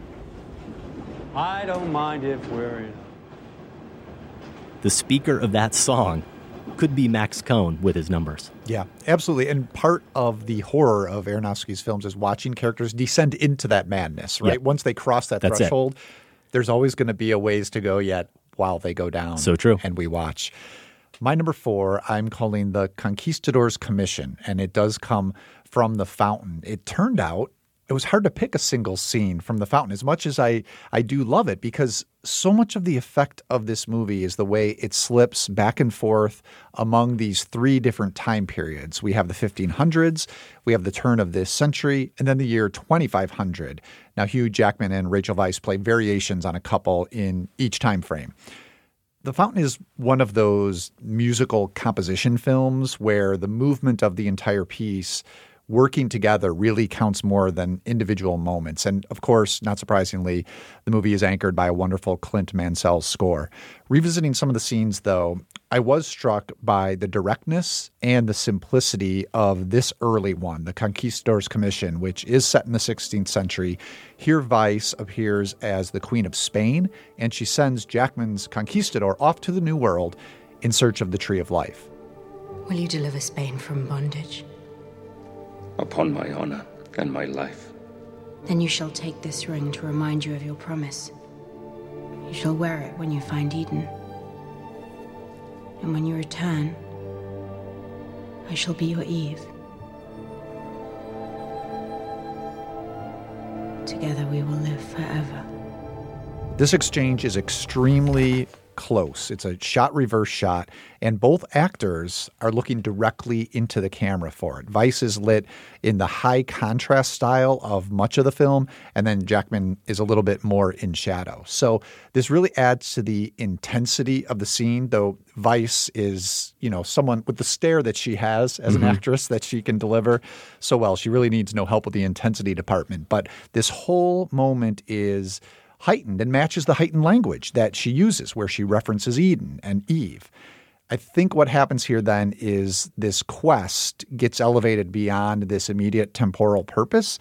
I don't mind if we're in. The speaker of that song could be Max Cohn with his numbers. Yeah, absolutely. And part of the horror of Aronofsky's films is watching characters descend into that madness, right? Yep. Once they cross that threshold, there's always going to be a ways to go yet while they go down. So true. And we watch. My number 4, I'm calling The Conquistador's Commission, and it does come from The Fountain. It turned out it was hard to pick a single scene from The Fountain, as much as I do love it, because so much of the effect of this movie is the way it slips back and forth among these 3 different time periods. We have the 1500s, we have the turn of this century, and then the year 2500. Now, Hugh Jackman and Rachel Weisz play variations on a couple in each time frame. The Fountain is one of those musical composition films where the movement of the entire piece working together really counts more than individual moments. And of course, not surprisingly, the movie is anchored by a wonderful Clint Mansell score. Revisiting some of the scenes, though, I was struck by the directness and the simplicity of this early one, The Conquistador's Commission, which is set in the 16th century. Here, Weisz appears as the Queen of Spain, and she sends Jackman's conquistador off to the New World in search of the Tree of Life. Will you deliver Spain from bondage? Upon my honor and my life. Then you shall take this ring to remind you of your promise. You shall wear it when you find Eden. And when you return, I shall be your Eve. Together we will live forever. This exchange is extremely close. It's a shot reverse shot, and both actors are looking directly into the camera for it. Weisz is lit in the high contrast style of much of the film, and then Jackman is a little bit more in shadow. So this really adds to the intensity of the scene, though Weisz is, someone with the stare that she has as an actress that she can deliver so well. She really needs no help with the intensity department. But this whole moment is heightened and matches the heightened language that she uses where she references Eden and Eve. I think what happens here then is this quest gets elevated beyond this immediate temporal purpose,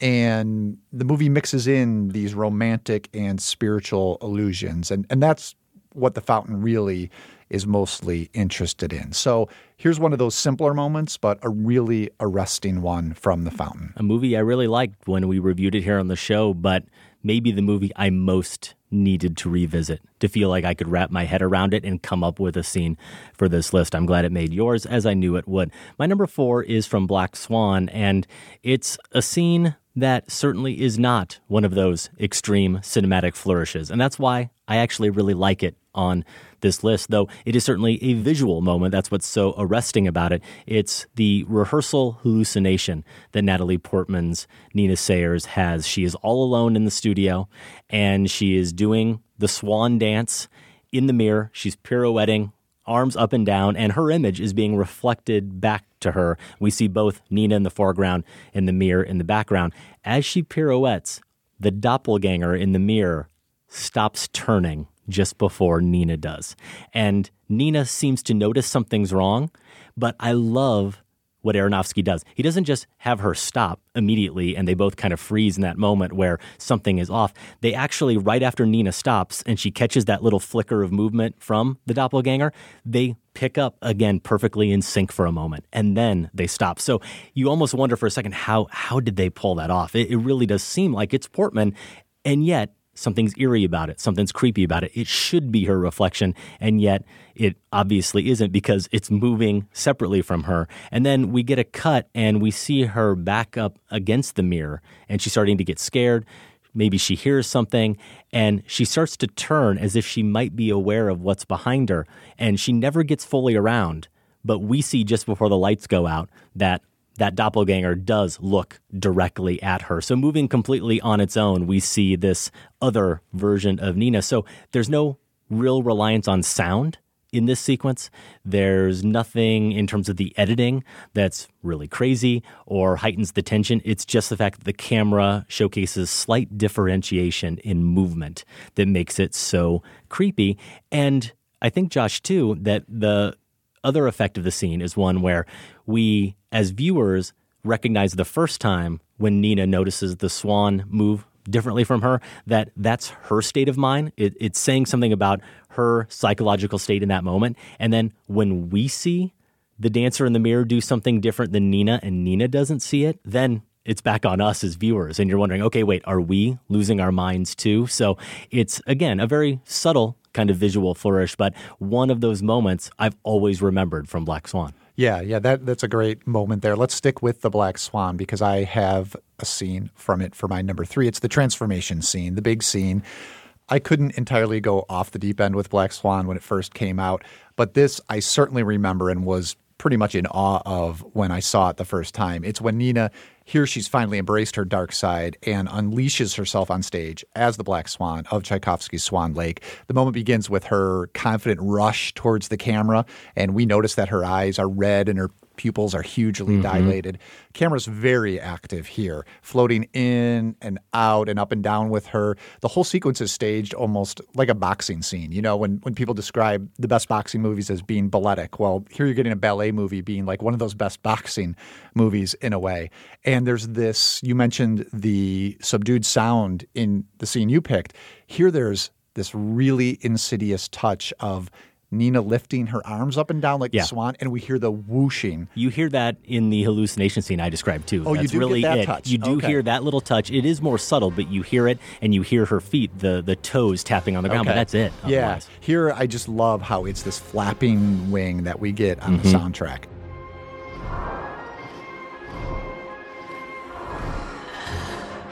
and the movie mixes in these romantic and spiritual allusions. And that's what The Fountain really is mostly interested in. So here's one of those simpler moments, but a really arresting one from The Fountain. A movie I really liked when we reviewed it here on the show, but maybe the movie I most needed to revisit to feel like I could wrap my head around it and come up with a scene for this list. I'm glad it made yours, as I knew it would. My number 4 is from Black Swan, and it's a scene that certainly is not one of those extreme cinematic flourishes. And that's why I actually really like it on this list, though it is certainly a visual moment. That's what's so arresting about it. It's the rehearsal hallucination that Natalie Portman's Nina Sayers has. She is all alone in the studio, and she is doing the swan dance in the mirror. She's pirouetting, arms up and down, and her image is being reflected back to her. We see both Nina in the foreground and the mirror in the background. As she pirouettes, the doppelganger in the mirror stops turning just before Nina does. And Nina seems to notice something's wrong, but I love what Aronofsky does. He doesn't just have her stop immediately and they both kind of freeze in that moment where something is off. They actually, right after Nina stops and she catches that little flicker of movement from the doppelganger, they pick up again perfectly in sync for a moment, and then they stop. So you almost wonder for a second, how did they pull that off? It really does seem like it's Portman, and yet something's eerie about it. Something's creepy about it. It should be her reflection, and yet it obviously isn't because it's moving separately from her. And then we get a cut, and we see her back up against the mirror, and she's starting to get scared. Maybe she hears something, and she starts to turn as if she might be aware of what's behind her, and she never gets fully around. But we see just before the lights go out that doppelganger does look directly at her. So moving completely on its own, we see this other version of Nina. So there's no real reliance on sound in this sequence. There's nothing in terms of the editing that's really crazy or heightens the tension. It's just the fact that the camera showcases slight differentiation in movement that makes it so creepy. And I think, Josh, too, that the other effect of the scene is one where we, as viewers, recognize the first time when Nina notices the swan move differently from her, that's her state of mind. It's saying something about her psychological state in that moment. And then when we see the dancer in the mirror do something different than Nina, and Nina doesn't see it, then it's back on us as viewers. And you're wondering, okay, wait, are we losing our minds too? So it's, again, a very subtle kind of visual flourish, but one of those moments I've always remembered from Black Swan. Yeah, that's a great moment there. Let's stick with the Black Swan because I have a scene from it for my number 3. It's the transformation scene, the big scene. I couldn't entirely go off the deep end with Black Swan when it first came out, but this I certainly remember and was pretty much in awe of when I saw it the first time. It's when Nina, here she's finally embraced her dark side and unleashes herself on stage as the Black Swan of Tchaikovsky's Swan Lake. The moment begins with her confident rush towards the camera, and we notice that her eyes are red and her pupils are hugely dilated. Camera's very active here, floating in and out and up and down with her. The whole sequence is staged almost like a boxing scene. You know, when people describe the best boxing movies as being balletic, well, here you're getting a ballet movie being like one of those best boxing movies in a way. And there's this, you mentioned the subdued sound in the scene you picked. Here there's this really insidious touch of Nina lifting her arms up and down like the swan, and we hear the whooshing. You hear that in the hallucination scene I described too. Oh, That's you do really get that it. touch. You do hear that little touch. It is more subtle, but you hear it, and you hear her feet, the toes tapping on the ground, but that's it. Yeah. Otherwise. Here I just love how it's this flapping wing that we get on the soundtrack.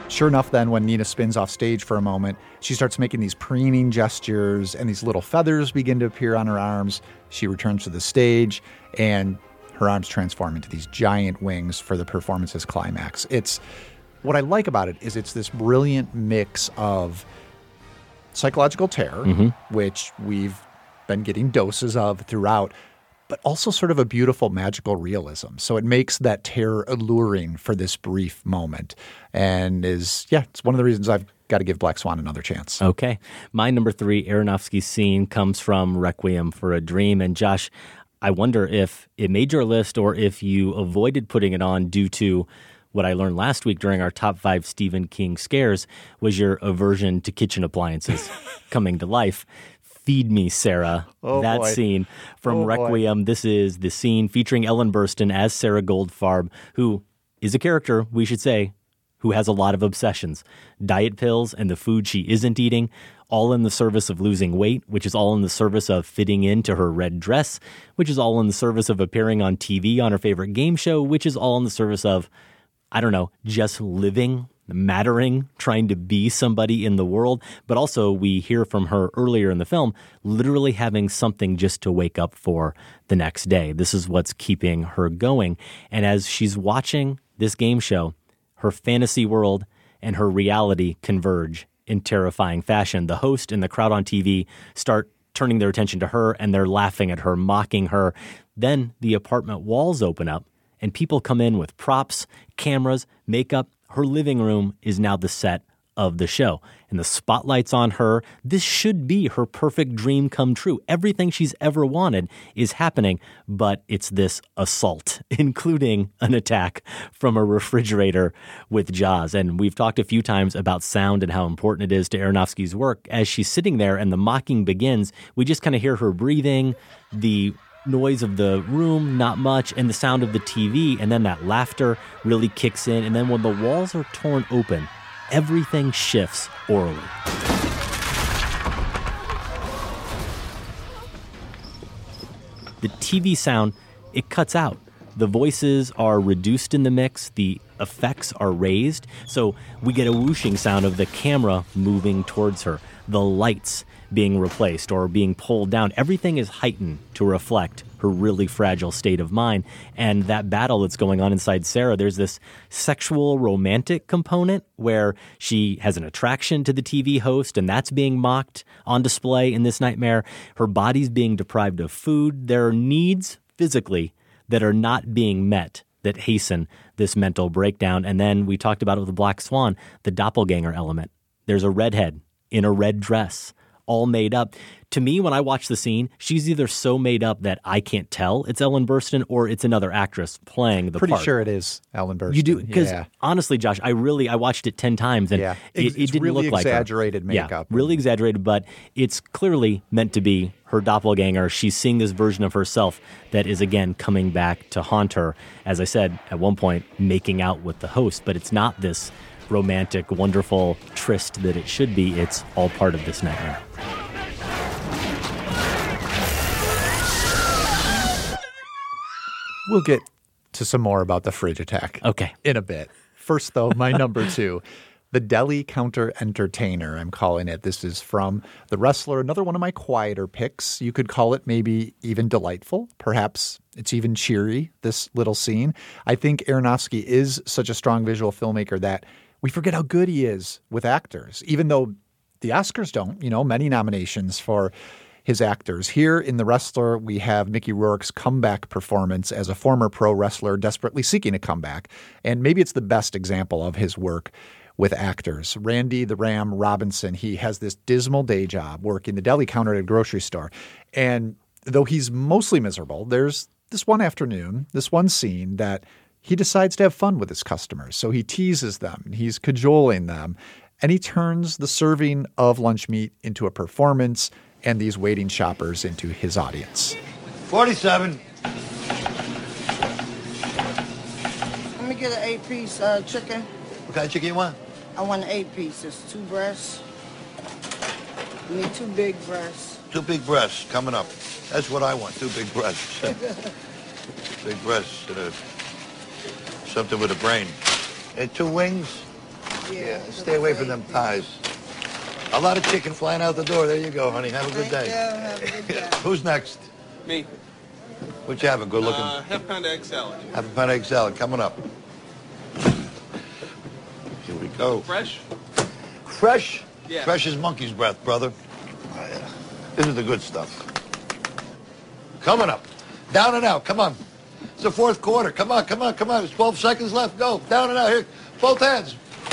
Sure enough, then, when Nina spins off stage for a moment, she starts making these preening gestures, and these little feathers begin to appear on her arms. She returns to the stage, and her arms transform into these giant wings for the performance's climax. What I like about it is it's this brilliant mix of psychological terror, which we've been getting doses of throughout, but also sort of a beautiful magical realism. So it makes that terror alluring for this brief moment, and it's one of the reasons I've got to give Black Swan another chance. Okay. My number 3 Aronofsky scene comes from Requiem for a Dream. And Josh, I wonder if it made your list or if you avoided putting it on due to what I learned last week during our top 5 Stephen King scares was your aversion to kitchen appliances coming to life. Feed Me, Sarah. That boy. Scene from Requiem. Boy. This is the scene featuring Ellen Burstyn as Sarah Goldfarb, who is a character, we should say, who has a lot of obsessions. Diet pills and the food she isn't eating, all in the service of losing weight, which is all in the service of fitting into her red dress, which is all in the service of appearing on TV on her favorite game show, which is all in the service of, I don't know, just living, mattering, trying to be somebody in the world. But also we hear from her earlier in the film, literally having something just to wake up for the next day. This is what's keeping her going. And as she's watching this game show, her fantasy world and her reality converge in terrifying fashion. The host and the crowd on TV start turning their attention to her, and they're laughing at her, mocking her. Then the apartment walls open up, and people come in with props, cameras, makeup. Her living room is now the set of the show, and the spotlight's on her. This should be her perfect dream come true. Everything she's ever wanted is happening, but it's this assault, including an attack from a refrigerator with jaws. And we've talked a few times about sound and how important it is to Aronofsky's work. As she's sitting there and the mocking begins, we just kind of hear her breathing, the noise of the room, not much, and the sound of the TV, and then that laughter really kicks in. And then when the walls are torn open, everything shifts orally. The TV sound, it cuts out. The voices are reduced in the mix. The effects are raised. So we get a whooshing sound of the camera moving towards her. The lights being replaced or being pulled down. Everything is heightened to reflect her really fragile state of mind. And that battle that's going on inside Sarah, there's this sexual romantic component where she has an attraction to the TV host, and that's being mocked on display in this nightmare. Her body's being deprived of food. There are needs physically that are not being met that hasten this mental breakdown. And then we talked about it with the Black Swan, the doppelganger element. There's a redhead in a red dress, all made up. To me, when I watch the scene, she's either so made up that I can't tell it's Ellen Burstyn or it's another actress playing the part. Pretty sure it is Ellen Burstyn. You do? Because honestly, Josh, I watched it 10 times and it didn't really look like her. Exaggerated makeup. Yeah, really exaggerated, but it's clearly meant to be her doppelganger. She's seeing this version of herself that is, again, coming back to haunt her. As I said, at one point, making out with the host, but it's not this romantic, wonderful tryst that it should be. It's all part of this nightmare. We'll get to some more about the fridge attack in a bit. First, though, my number 2, The Deli Counter Entertainer, I'm calling it. This is from The Wrestler, another one of my quieter picks. You could call it maybe even delightful. Perhaps it's even cheery, this little scene. I think Aronofsky is such a strong visual filmmaker that we forget how good he is with actors, even though the Oscars don't, many nominations for his actors. Here in The Wrestler, we have Mickey Rourke's comeback performance as a former pro wrestler desperately seeking a comeback. And maybe it's the best example of his work with actors. Randy the Ram Robinson, he has this dismal day job working the deli counter at a grocery store. And though he's mostly miserable, there's this one afternoon, this one scene that he decides to have fun with his customers. So he teases them, he's cajoling them, and he turns the serving of lunch meat into a performance and these waiting shoppers into his audience. 47. Let me get an 8-piece chicken. What kind of chicken you want? I want an 8-piece. It's 2 breasts. You need 2 big breasts. 2 big breasts coming up. That's what I want, 2 big breasts. Big breasts, something with a brain. And 2 wings. Yeah, stay away from them ties. A lot of chicken flying out the door. There you go, honey. Have a good day. Have a good day. Who's next? Me. What you having? Good looking. Half pound of egg salad. Have a pound of egg salad coming up. Here we go. Fresh? Fresh? Yeah. Fresh as monkey's breath, brother. Oh, yeah. This is the good stuff. Coming up. Down and out. Come on. It's the fourth quarter. Come on, come on, come on. There's 12 seconds left. Go. Down and out. Here. Both hands.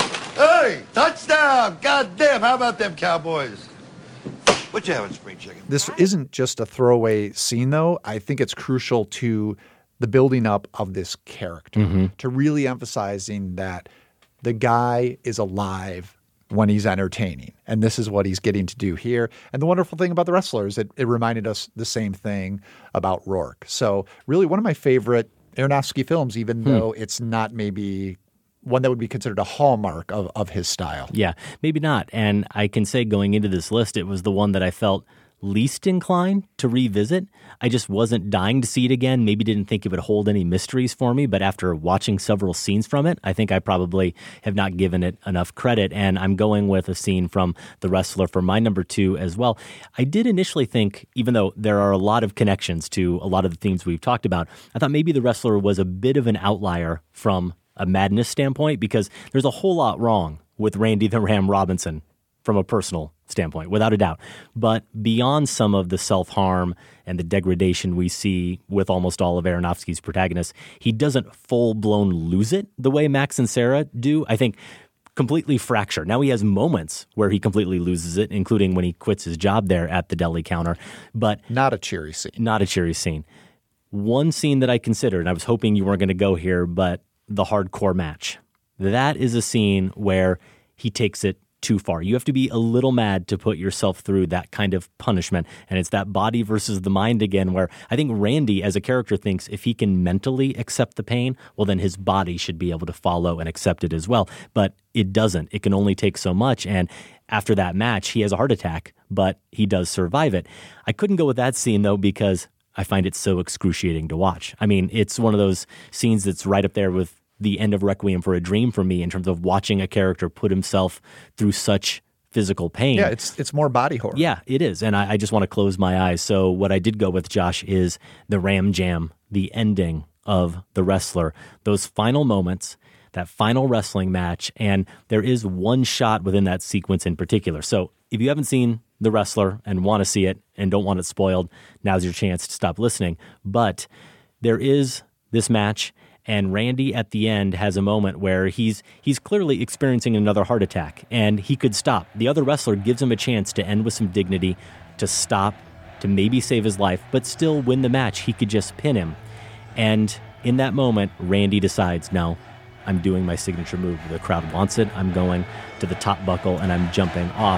Hey, touchdown. God damn. How about them Cowboys? What you having, spring chicken? This isn't just a throwaway scene, though. I think it's crucial to the building up of this character, to really emphasizing that the guy is alive when he's entertaining. And this is what he's getting to do here. And the wonderful thing about The Wrestler is it reminded us the same thing about Rourke. So really one of my favorite Aronofsky films, even though it's not maybe one that would be considered a hallmark of his style. Yeah, maybe not. And I can say going into this list, it was the one that I felt least inclined to revisit. I just wasn't dying to see it again. Maybe didn't think it would hold any mysteries for me. But after watching several scenes from it, I think I probably have not given it enough credit. And I'm going with a scene from The Wrestler for my number 2 as well. I did initially think, even though there are a lot of connections to a lot of the themes we've talked about, I thought maybe The Wrestler was a bit of an outlier from a madness standpoint, because there's a whole lot wrong with Randy the Ram Robinson from a personal standpoint, without a doubt. But beyond some of the self-harm and the degradation we see with almost all of Aronofsky's protagonists, he doesn't full-blown lose it the way Max and Sarah do. I think completely fractured. Now he has moments where he completely loses it, including when he quits his job there at the deli counter. But not a cheery scene. Not a cheery scene. One scene that I considered, and I was hoping you weren't going to go here, but the hardcore match. That is a scene where he takes it too far. You have to be a little mad to put yourself through that kind of punishment. And it's that body versus the mind again, where I think Randy as a character thinks if he can mentally accept the pain, well, then his body should be able to follow and accept it as well. But it doesn't. It can only take so much. And after that match, he has a heart attack, but he does survive it. I couldn't go with that scene, though, because I find it so excruciating to watch. I mean, it's one of those scenes that's right up there with the end of Requiem for a Dream for me in terms of watching a character put himself through such physical pain. Yeah, it's more body horror. Yeah, it is. And I just want to close my eyes. So what I did go with, Josh, is the Ram Jam, the ending of The Wrestler, those final moments, that final wrestling match. And there is one shot within that sequence in particular. So if you haven't seen The Wrestler and want to see it and don't want it spoiled, now's your chance to stop listening. But there is this match, and Randy at the end has a moment where he's clearly experiencing another heart attack, and he could stop. The other wrestler gives him a chance to end with some dignity, to stop, to maybe save his life, but still win the match. He could just pin him. And in that moment, Randy decides, no, I'm doing my signature move. The crowd wants it. I'm going to the top buckle, and I'm jumping off.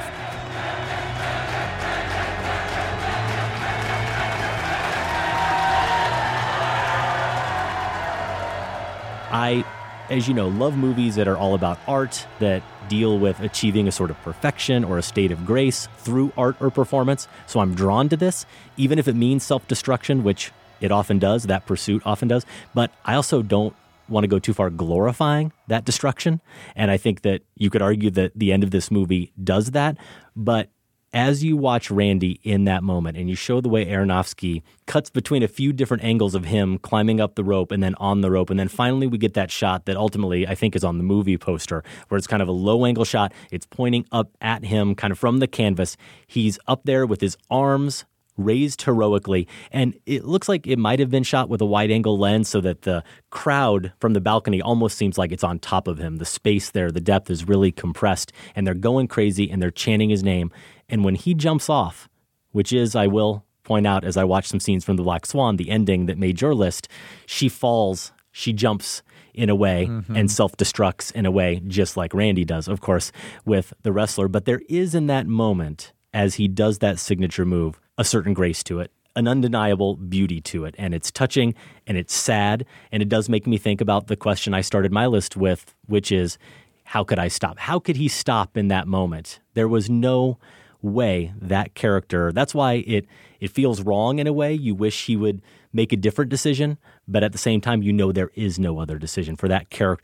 I, as you know, love movies that are all about art, that deal with achieving a sort of perfection or a state of grace through art or performance. So I'm drawn to this, even if it means self-destruction, which it often does, that pursuit often does. But I also don't want to go too far glorifying that destruction. And I think that you could argue that the end of this movie does that. But as you watch Randy in that moment and you show the way Aronofsky cuts between a few different angles of him climbing up the rope and then on the rope, and then finally we get that shot that ultimately I think is on the movie poster, where it's kind of a low angle shot. It's pointing up at him kind of from the canvas. He's up there with his arms raised heroically, and it looks like it might have been shot with a wide angle lens so that the crowd from the balcony almost seems like it's on top of him. The space there, the depth is really compressed, and they're going crazy and they're chanting his name. And when he jumps off, which is, I will point out as I watch some scenes from The Black Swan, the ending that made your list, she falls, she jumps in a way and self-destructs in a way, just like Randy does, of course, with The Wrestler. But there is in that moment, as he does that signature move, a certain grace to it, an undeniable beauty to it. And it's touching and it's sad. And it does make me think about the question I started my list with, which is, how could I stop? How could he stop in that moment? There was no way that character, that's why it feels wrong in a way. You wish he would make a different decision, but at the same time, you know there is no other decision for that character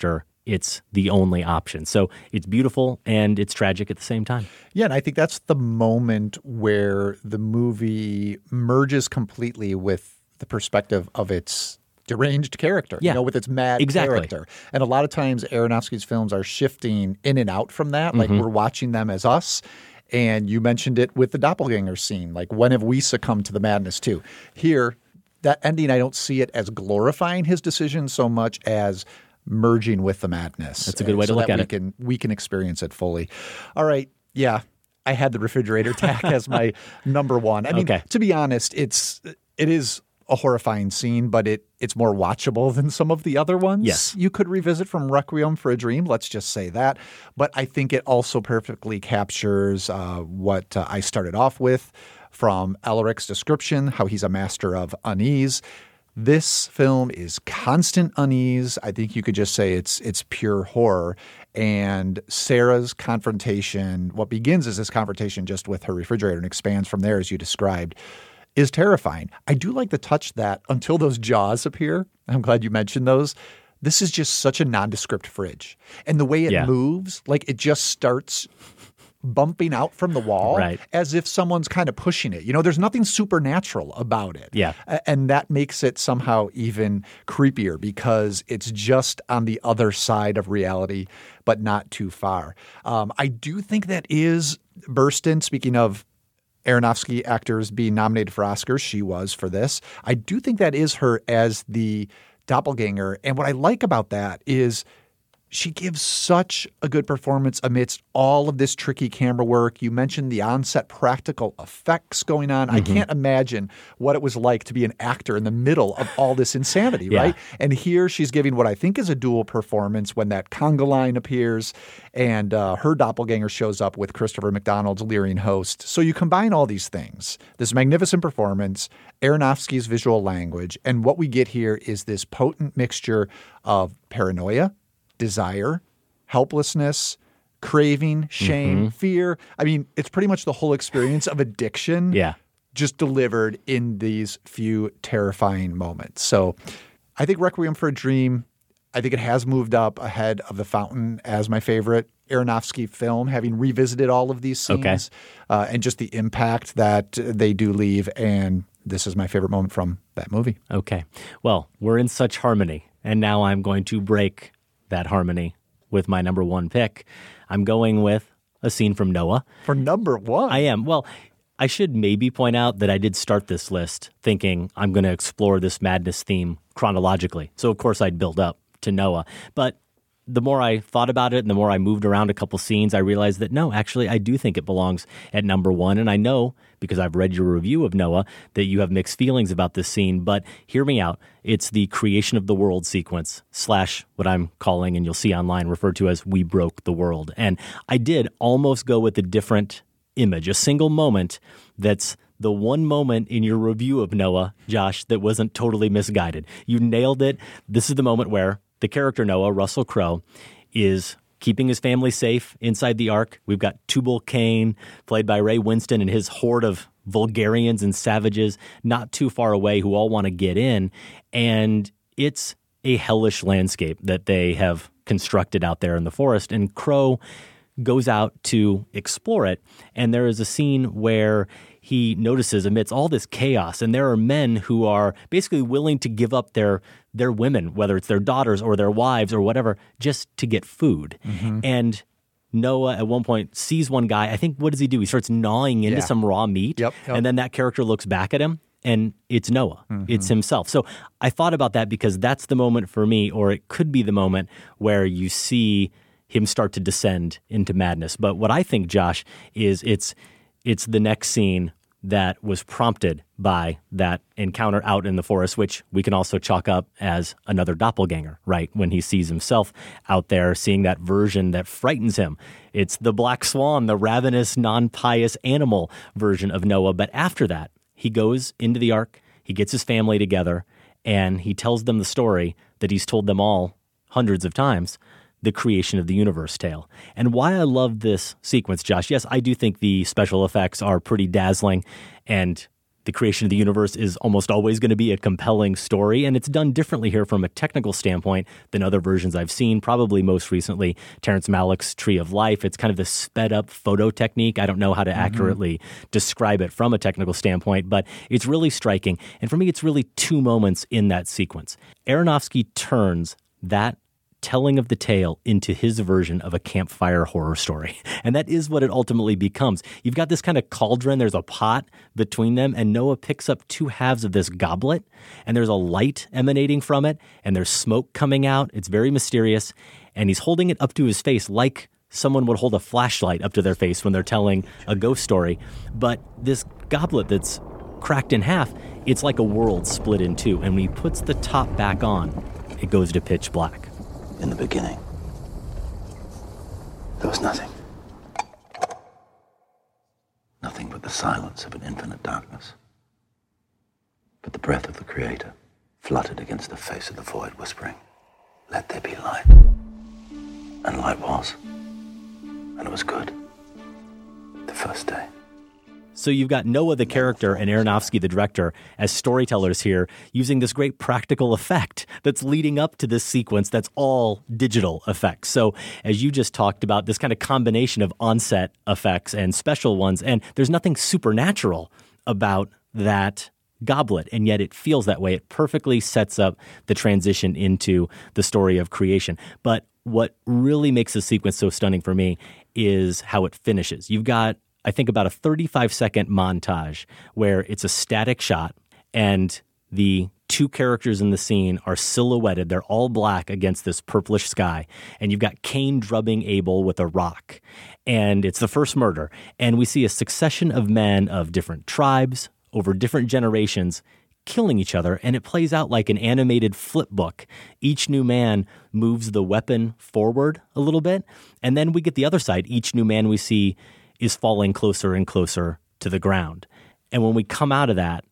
it's the only option. So it's beautiful and it's tragic at the same time. Yeah, and I think that's the moment where the movie merges completely with the perspective of its deranged character, with its mad character. And a lot of times Aronofsky's films are shifting in and out from that. Like we're watching them as us. And you mentioned it with the doppelganger scene. Like, when have we succumbed to the madness too? Here, that ending, I don't see it as glorifying his decision so much as merging with the madness. That's a good way to look at it. We can experience it fully. All right. Yeah. I had the refrigerator attack as my number one. I mean, to be honest, it is a horrifying scene, but it's more watchable than some of the other ones. Yes. You could revisit from Requiem for a Dream. Let's just say that. But I think it also perfectly captures what I started off with from Elaric's description, how he's a master of unease. This film is constant unease. I think you could just say it's pure horror. And Sarah's confrontation, what begins as this confrontation just with her refrigerator and expands from there, as you described, is terrifying. I do like to touch that until those jaws appear. I'm glad you mentioned those. This is just such a nondescript fridge. And the way it moves, like it just starts bumping out from the wall as if someone's kind of pushing it. There's nothing supernatural about it. Yeah. And that makes it somehow even creepier because it's just on the other side of reality, but not too far. I do think that is Burstyn, speaking of Aronofsky actors being nominated for Oscars, she was for this. I do think that is her as the doppelganger. And what I like about that is she gives such a good performance amidst all of this tricky camera work. You mentioned the on-set practical effects going on. I can't imagine what it was like to be an actor in the middle of all this insanity, right? And here she's giving what I think is a dual performance when that conga line appears and her doppelganger shows up with Christopher McDonald's leering host. So you combine all these things, this magnificent performance, Aronofsky's visual language, and what we get here is this potent mixture of paranoia, desire, helplessness, craving, shame, fear. I mean, it's pretty much the whole experience of addiction just delivered in these few terrifying moments. So I think Requiem for a Dream, I think it has moved up ahead of The Fountain as my favorite Aronofsky film, having revisited all of these scenes and just the impact that they do leave. And this is my favorite moment from that movie. Okay. Well, we're in such harmony. And now I'm going to break that harmony with my number one pick. I'm going with a scene from Noah. For number one? I am. Well, I should maybe point out that I did start this list thinking I'm going to explore this madness theme chronologically. So, of course, I'd build up to Noah. But the more I thought about it and the more I moved around a couple scenes, I realized that no, actually, I do think it belongs at number one. And I know, because I've read your review of Noah, that you have mixed feelings about this scene. But hear me out. It's the creation of the world sequence / what I'm calling, and you'll see online, referred to as We Broke the World. And I did almost go with a different image, a single moment that's the one moment in your review of Noah, Josh, that wasn't totally misguided. You nailed it. This is the moment where the character Noah, Russell Crowe, is keeping his family safe inside the Ark. We've got Tubal-Cain, played by Ray Winston, and his horde of Vulgarians and savages not too far away who all want to get in. And it's a hellish landscape that they have constructed out there in the forest. And Crowe goes out to explore it. And there is a scene where he notices amidst all this chaos, and there are men who are basically willing to give up their women, whether it's their daughters or their wives or whatever, just to get food. And Noah at one point sees one guy. I think, what does he do? He starts gnawing into some raw meat. And then that character looks back at him, and it's Noah. It's himself. So I thought about that because that's the moment for me, or it could be the moment where you see him start to descend into madness. But what I think, Josh, is it's the next scene that was prompted by that encounter out in the forest, which we can also chalk up as another doppelganger, right? When he sees himself out there, seeing that version that frightens him. It's the black swan, the ravenous, non-pious animal version of Noah. But after that, he goes into the Ark, he gets his family together, and he tells them the story that he's told them all hundreds of times, the creation of the universe tale. And why I love this sequence, Josh, yes, I do think the special effects are pretty dazzling, and the creation of the universe is almost always going to be a compelling story, and it's done differently here from a technical standpoint than other versions I've seen, probably most recently Terrence Malick's Tree of Life. It's kind of this sped-up photo technique. I don't know how to accurately describe it from a technical standpoint, but it's really striking. And for me, it's really two moments in that sequence. Aronofsky turns that telling of the tale into his version of a campfire horror story. And that is what it ultimately becomes. You've got this kind of cauldron, there's a pot between them, and Noah picks up two halves of this goblet, and there's a light emanating from it, and there's smoke coming out. It's very mysterious, and he's holding it up to his face like someone would hold a flashlight up to their face when they're telling a ghost story. But this goblet that's cracked in half, it's like a world split in two, and when he puts the top back on, it goes to pitch black. In the beginning, there was nothing. Nothing but the silence of an infinite darkness. But the breath of the Creator fluttered against the face of the void, whispering, "Let there be light." And light was. And it was good. The first day. So you've got Noah the character and Aronofsky the director as storytellers here, using this great practical effect that's leading up to this sequence that's all digital effects. So as you just talked about, this kind of combination of on-set effects and special ones, and there's nothing supernatural about that goblet, and yet it feels that way. It perfectly sets up the transition into the story of creation. But what really makes the sequence so stunning for me is how it finishes. You've got, I think, about a 35-second montage where it's a static shot and the two characters in the scene are silhouetted. They're all black against this purplish sky. And you've got Cain drubbing Abel with a rock. And it's the first murder. And we see a succession of men of different tribes over different generations killing each other. And it plays out like an animated flip book. Each new man moves the weapon forward a little bit. And then we get the other side. Each new man we see is falling closer and closer to the ground. And when we come out of that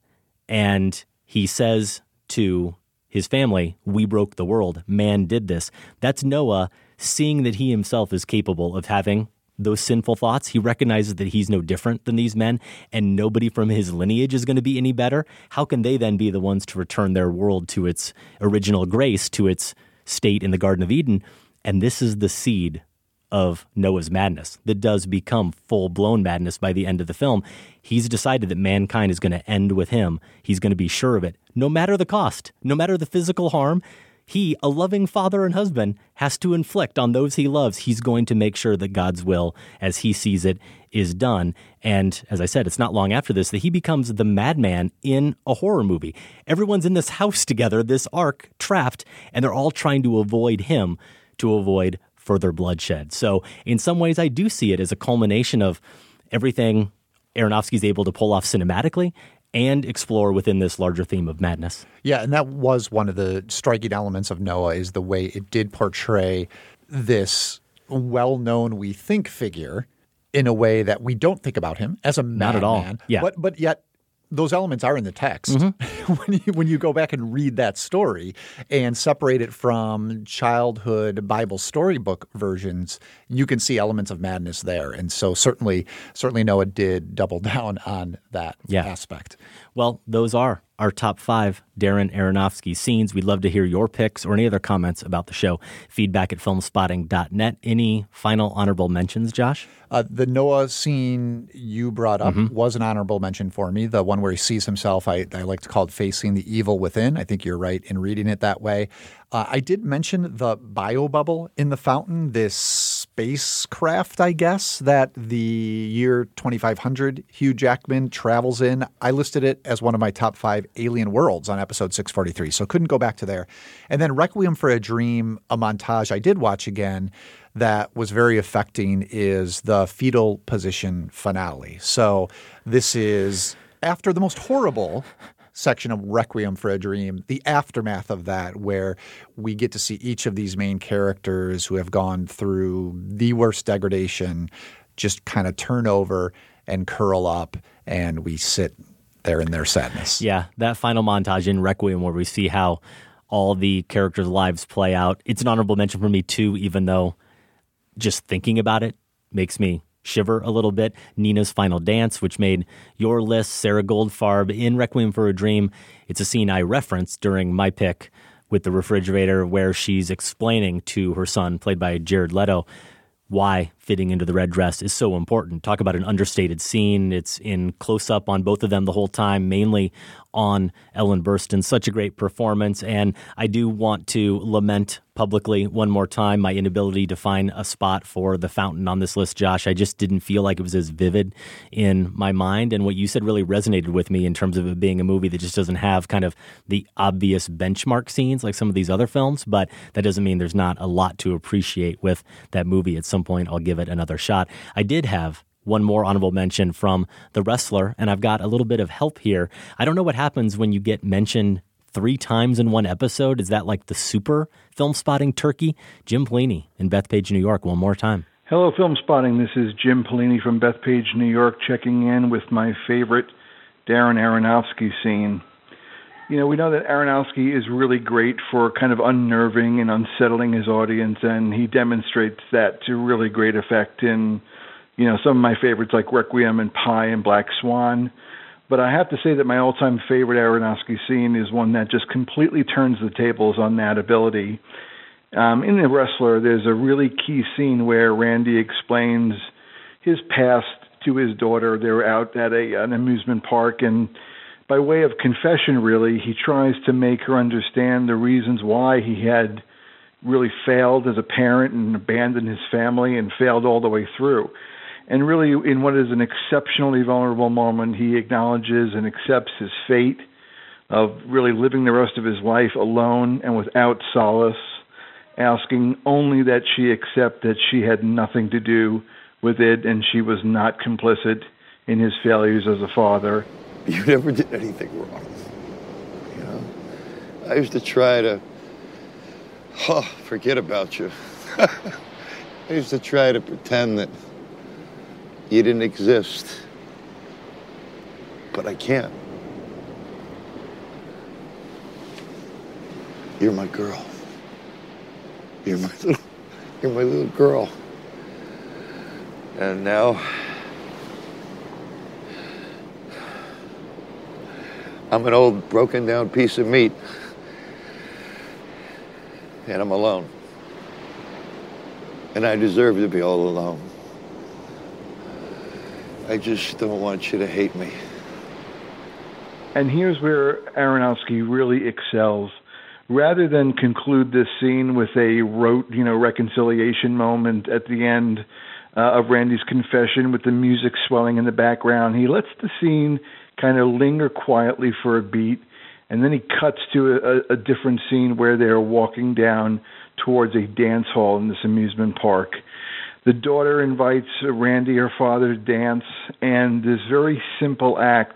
and he says to his family, "We broke the world, man did this," that's Noah seeing that he himself is capable of having those sinful thoughts. He recognizes that he's no different than these men and nobody from his lineage is going to be any better. How can they then be the ones to return their world to its original grace, to its state in the Garden of Eden? And this is the seed of Noah's madness that does become full-blown madness by the end of the film. He's decided that mankind is going to end with him. He's going to be sure of it, no matter the cost, no matter the physical harm. He, a loving father and husband, has to inflict on those he loves. He's going to make sure that God's will, as he sees it, is done. And as I said, it's not long after this that he becomes the madman in a horror movie. Everyone's in this house together, this ark, trapped, and they're all trying to avoid him, to avoid further bloodshed. So in some ways, I do see it as a culmination of everything Aronofsky's able to pull off cinematically and explore within this larger theme of madness. Yeah, and that was one of the striking elements of Noah, is the way it did portray this well-known, we think, figure in a way that we don't think about him as a madman. Not at all. Yeah. But yet those elements are in the text. When you go back and read that story and separate it from childhood Bible storybook versions, you can see elements of madness there. And so certainly Noah did double down on that aspect. Well, those are our top 5 Darren Aronofsky scenes. We'd love to hear your picks or any other comments about the show. Feedback at filmspotting.net. Any final honorable mentions, Josh? The Noah scene you brought up was an honorable mention for me. The one where he sees himself, I like to call it facing the evil within. I think you're right in reading it that way. I did mention the biobubble in the fountain, this spacecraft, I guess, that the year 2500 Hugh Jackman travels in. I listed it as one of my top 5 alien worlds on episode 643, so couldn't go back to there. And then Requiem for a Dream, a montage I did watch again that was very affecting, is the fetal position finale. So this is after the most horrible section of Requiem for a Dream, the aftermath of that, where we get to see each of these main characters who have gone through the worst degradation just kind of turn over and curl up, and we sit there in their sadness. Yeah, that final montage in Requiem where we see how all the characters' lives play out. It's an honorable mention for me too, even though just thinking about it makes me shiver a little bit. Nina's final dance, which made your list. Sarah Goldfarb in Requiem for a Dream. It's a scene I referenced during my pick with the refrigerator, where she's explaining to her son, played by Jared Leto, why fitting into the red dress is so important. Talk about an understated scene. It's in close-up on both of them the whole time, mainly on Ellen Burstyn. Such a great performance. And I do want to lament publicly one more time my inability to find a spot for The Fountain on this list, Josh. I just didn't feel like it was as vivid in my mind. And what you said really resonated with me in terms of it being a movie that just doesn't have kind of the obvious benchmark scenes like some of these other films. But that doesn't mean there's not a lot to appreciate with that movie. At some point, I'll give it another shot. I did have one more honorable mention from The Wrestler, and I've got a little bit of help here. I don't know what happens when you get mentioned 3 times in one episode. Is that like the super film spotting turkey? Jim Polini in Bethpage, New York, one more time. Hello, Film Spotting. This is Jim Polini from Bethpage, New York, checking in with my favorite Darren Aronofsky scene. You know, we know that Aronofsky is really great for kind of unnerving and unsettling his audience, and he demonstrates that to really great effect in, you know, some of my favorites like Requiem and Pi and Black Swan. But I have to say that my all-time favorite Aronofsky scene is one that just completely turns the tables on that ability. In The Wrestler, there's a really key scene where Randy explains his past to his daughter. They're out at an amusement park, and by way of confession, really, he tries to make her understand the reasons why he had really failed as a parent and abandoned his family and failed all the way through. And really, in what is an exceptionally vulnerable moment, he acknowledges and accepts his fate of really living the rest of his life alone and without solace, asking only that she accept that she had nothing to do with it and she was not complicit in his failures as a father. You never did anything wrong. You know? I used to try to, forget about you. I used to try to pretend that you didn't exist. But I can't. You're my girl. You're my little girl. And now I'm an old broken down piece of meat. And I'm alone. And I deserve to be all alone. I just don't want you to hate me. And here's where Aronofsky really excels. Rather than conclude this scene with a rote, reconciliation moment at the end of Randy's confession with the music swelling in the background, he lets the scene kind of linger quietly for a beat, and then he cuts to a different scene where they're walking down towards a dance hall in this amusement park. The daughter invites Randy, her father, to dance, and this very simple act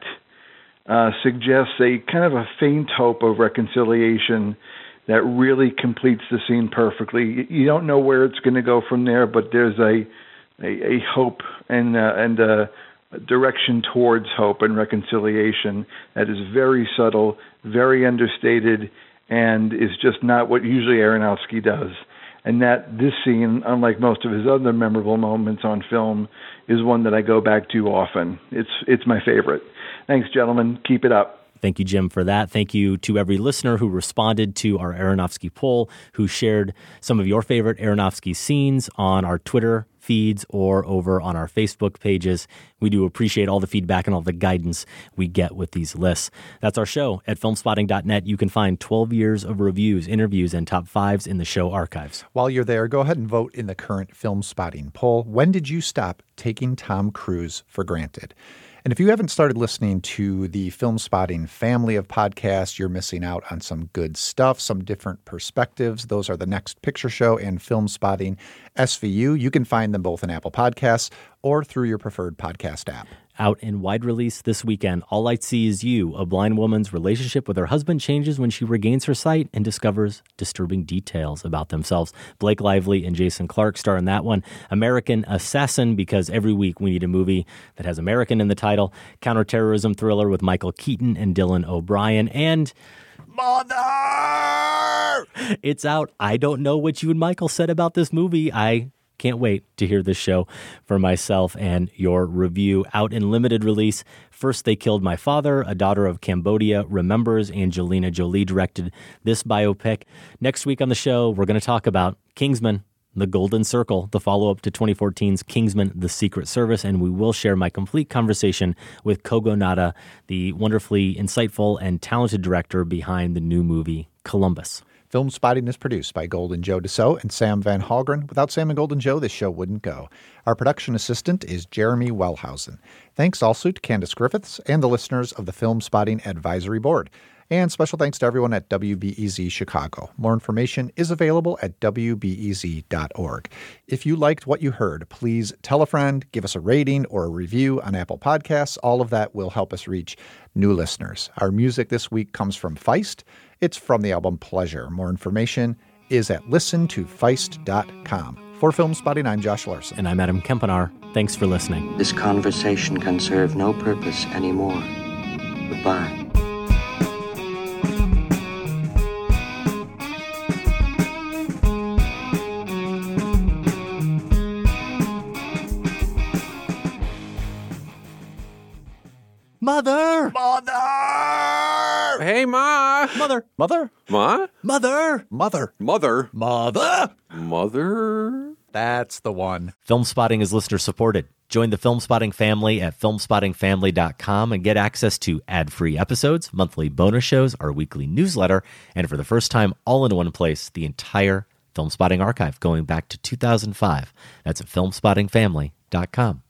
suggests a kind of a faint hope of reconciliation that really completes the scene perfectly. You don't know where it's going to go from there, but there's a hope and a direction towards hope and reconciliation that is very subtle, very understated, and is just not what usually Aronofsky does. And that this scene, unlike most of his other memorable moments on film, is one that I go back to often. It's my favorite. Thanks, gentlemen. Keep it up. Thank you, Jim, for that. Thank you to every listener who responded to our Aronofsky poll, who shared some of your favorite Aronofsky scenes on our Twitter feeds or over on our Facebook pages. We do appreciate all the feedback and all the guidance we get with these lists. That's our show. At filmspotting.net, you can find 12 years of reviews, interviews, and top fives in the show archives. While you're there, go ahead and vote in the current Film Spotting poll. When did you stop taking Tom Cruise for granted? And if you haven't started listening to the Film Spotting family of podcasts, you're missing out on some good stuff, some different perspectives. Those are The Next Picture Show and Film Spotting SVU. You can find them both in Apple Podcasts or through your preferred podcast app. Out in wide release this weekend, All I See Is You, a blind woman's relationship with her husband changes when she regains her sight and discovers disturbing details about themselves. Blake Lively and Jason Clarke star in that one. American Assassin, because every week we need a movie that has American in the title. Counterterrorism thriller with Michael Keaton and Dylan O'Brien. And Mother! It's out. I don't know what you and Michael said about this movie. I can't wait to hear this show for myself and your review. Out in limited release, First They Killed My Father, A Daughter of Cambodia Remembers. Angelina Jolie directed this biopic. Next week on the show, we're going to talk about Kingsman, The Golden Circle, the follow-up to 2014's Kingsman, The Secret Service, and we will share my complete conversation with Kogo Nada, the wonderfully insightful and talented director behind the new movie Columbus. Film Spotting is produced by Golden Joe Dassault and Sam Van Halgren. Without Sam and Golden Joe, this show wouldn't go. Our production assistant is Jeremy Wellhausen. Thanks also to Candace Griffiths and the listeners of the Film Spotting Advisory Board. And special thanks to everyone at WBEZ Chicago. More information is available at WBEZ.org. If you liked what you heard, please tell a friend, give us a rating or a review on Apple Podcasts. All of that will help us reach new listeners. Our music this week comes from Feist. It's from the album Pleasure. More information is at listentofeist.com. For Film Spotting, I'm Josh Larson. And I'm Adam Kempenaar. Thanks for listening. This conversation can serve no purpose anymore. Goodbye. Mother! Mother! Hey, Ma! Mother! Mother? Ma? Mother! Mother. Mother? Mother! Mother? That's the one. Film Spotting is listener supported. Join the Film Spotting family at filmspottingfamily.com and get access to ad-free episodes, monthly bonus shows, our weekly newsletter, and for the first time, all in one place, the entire Film Spotting archive going back to 2005. That's at filmspottingfamily.com.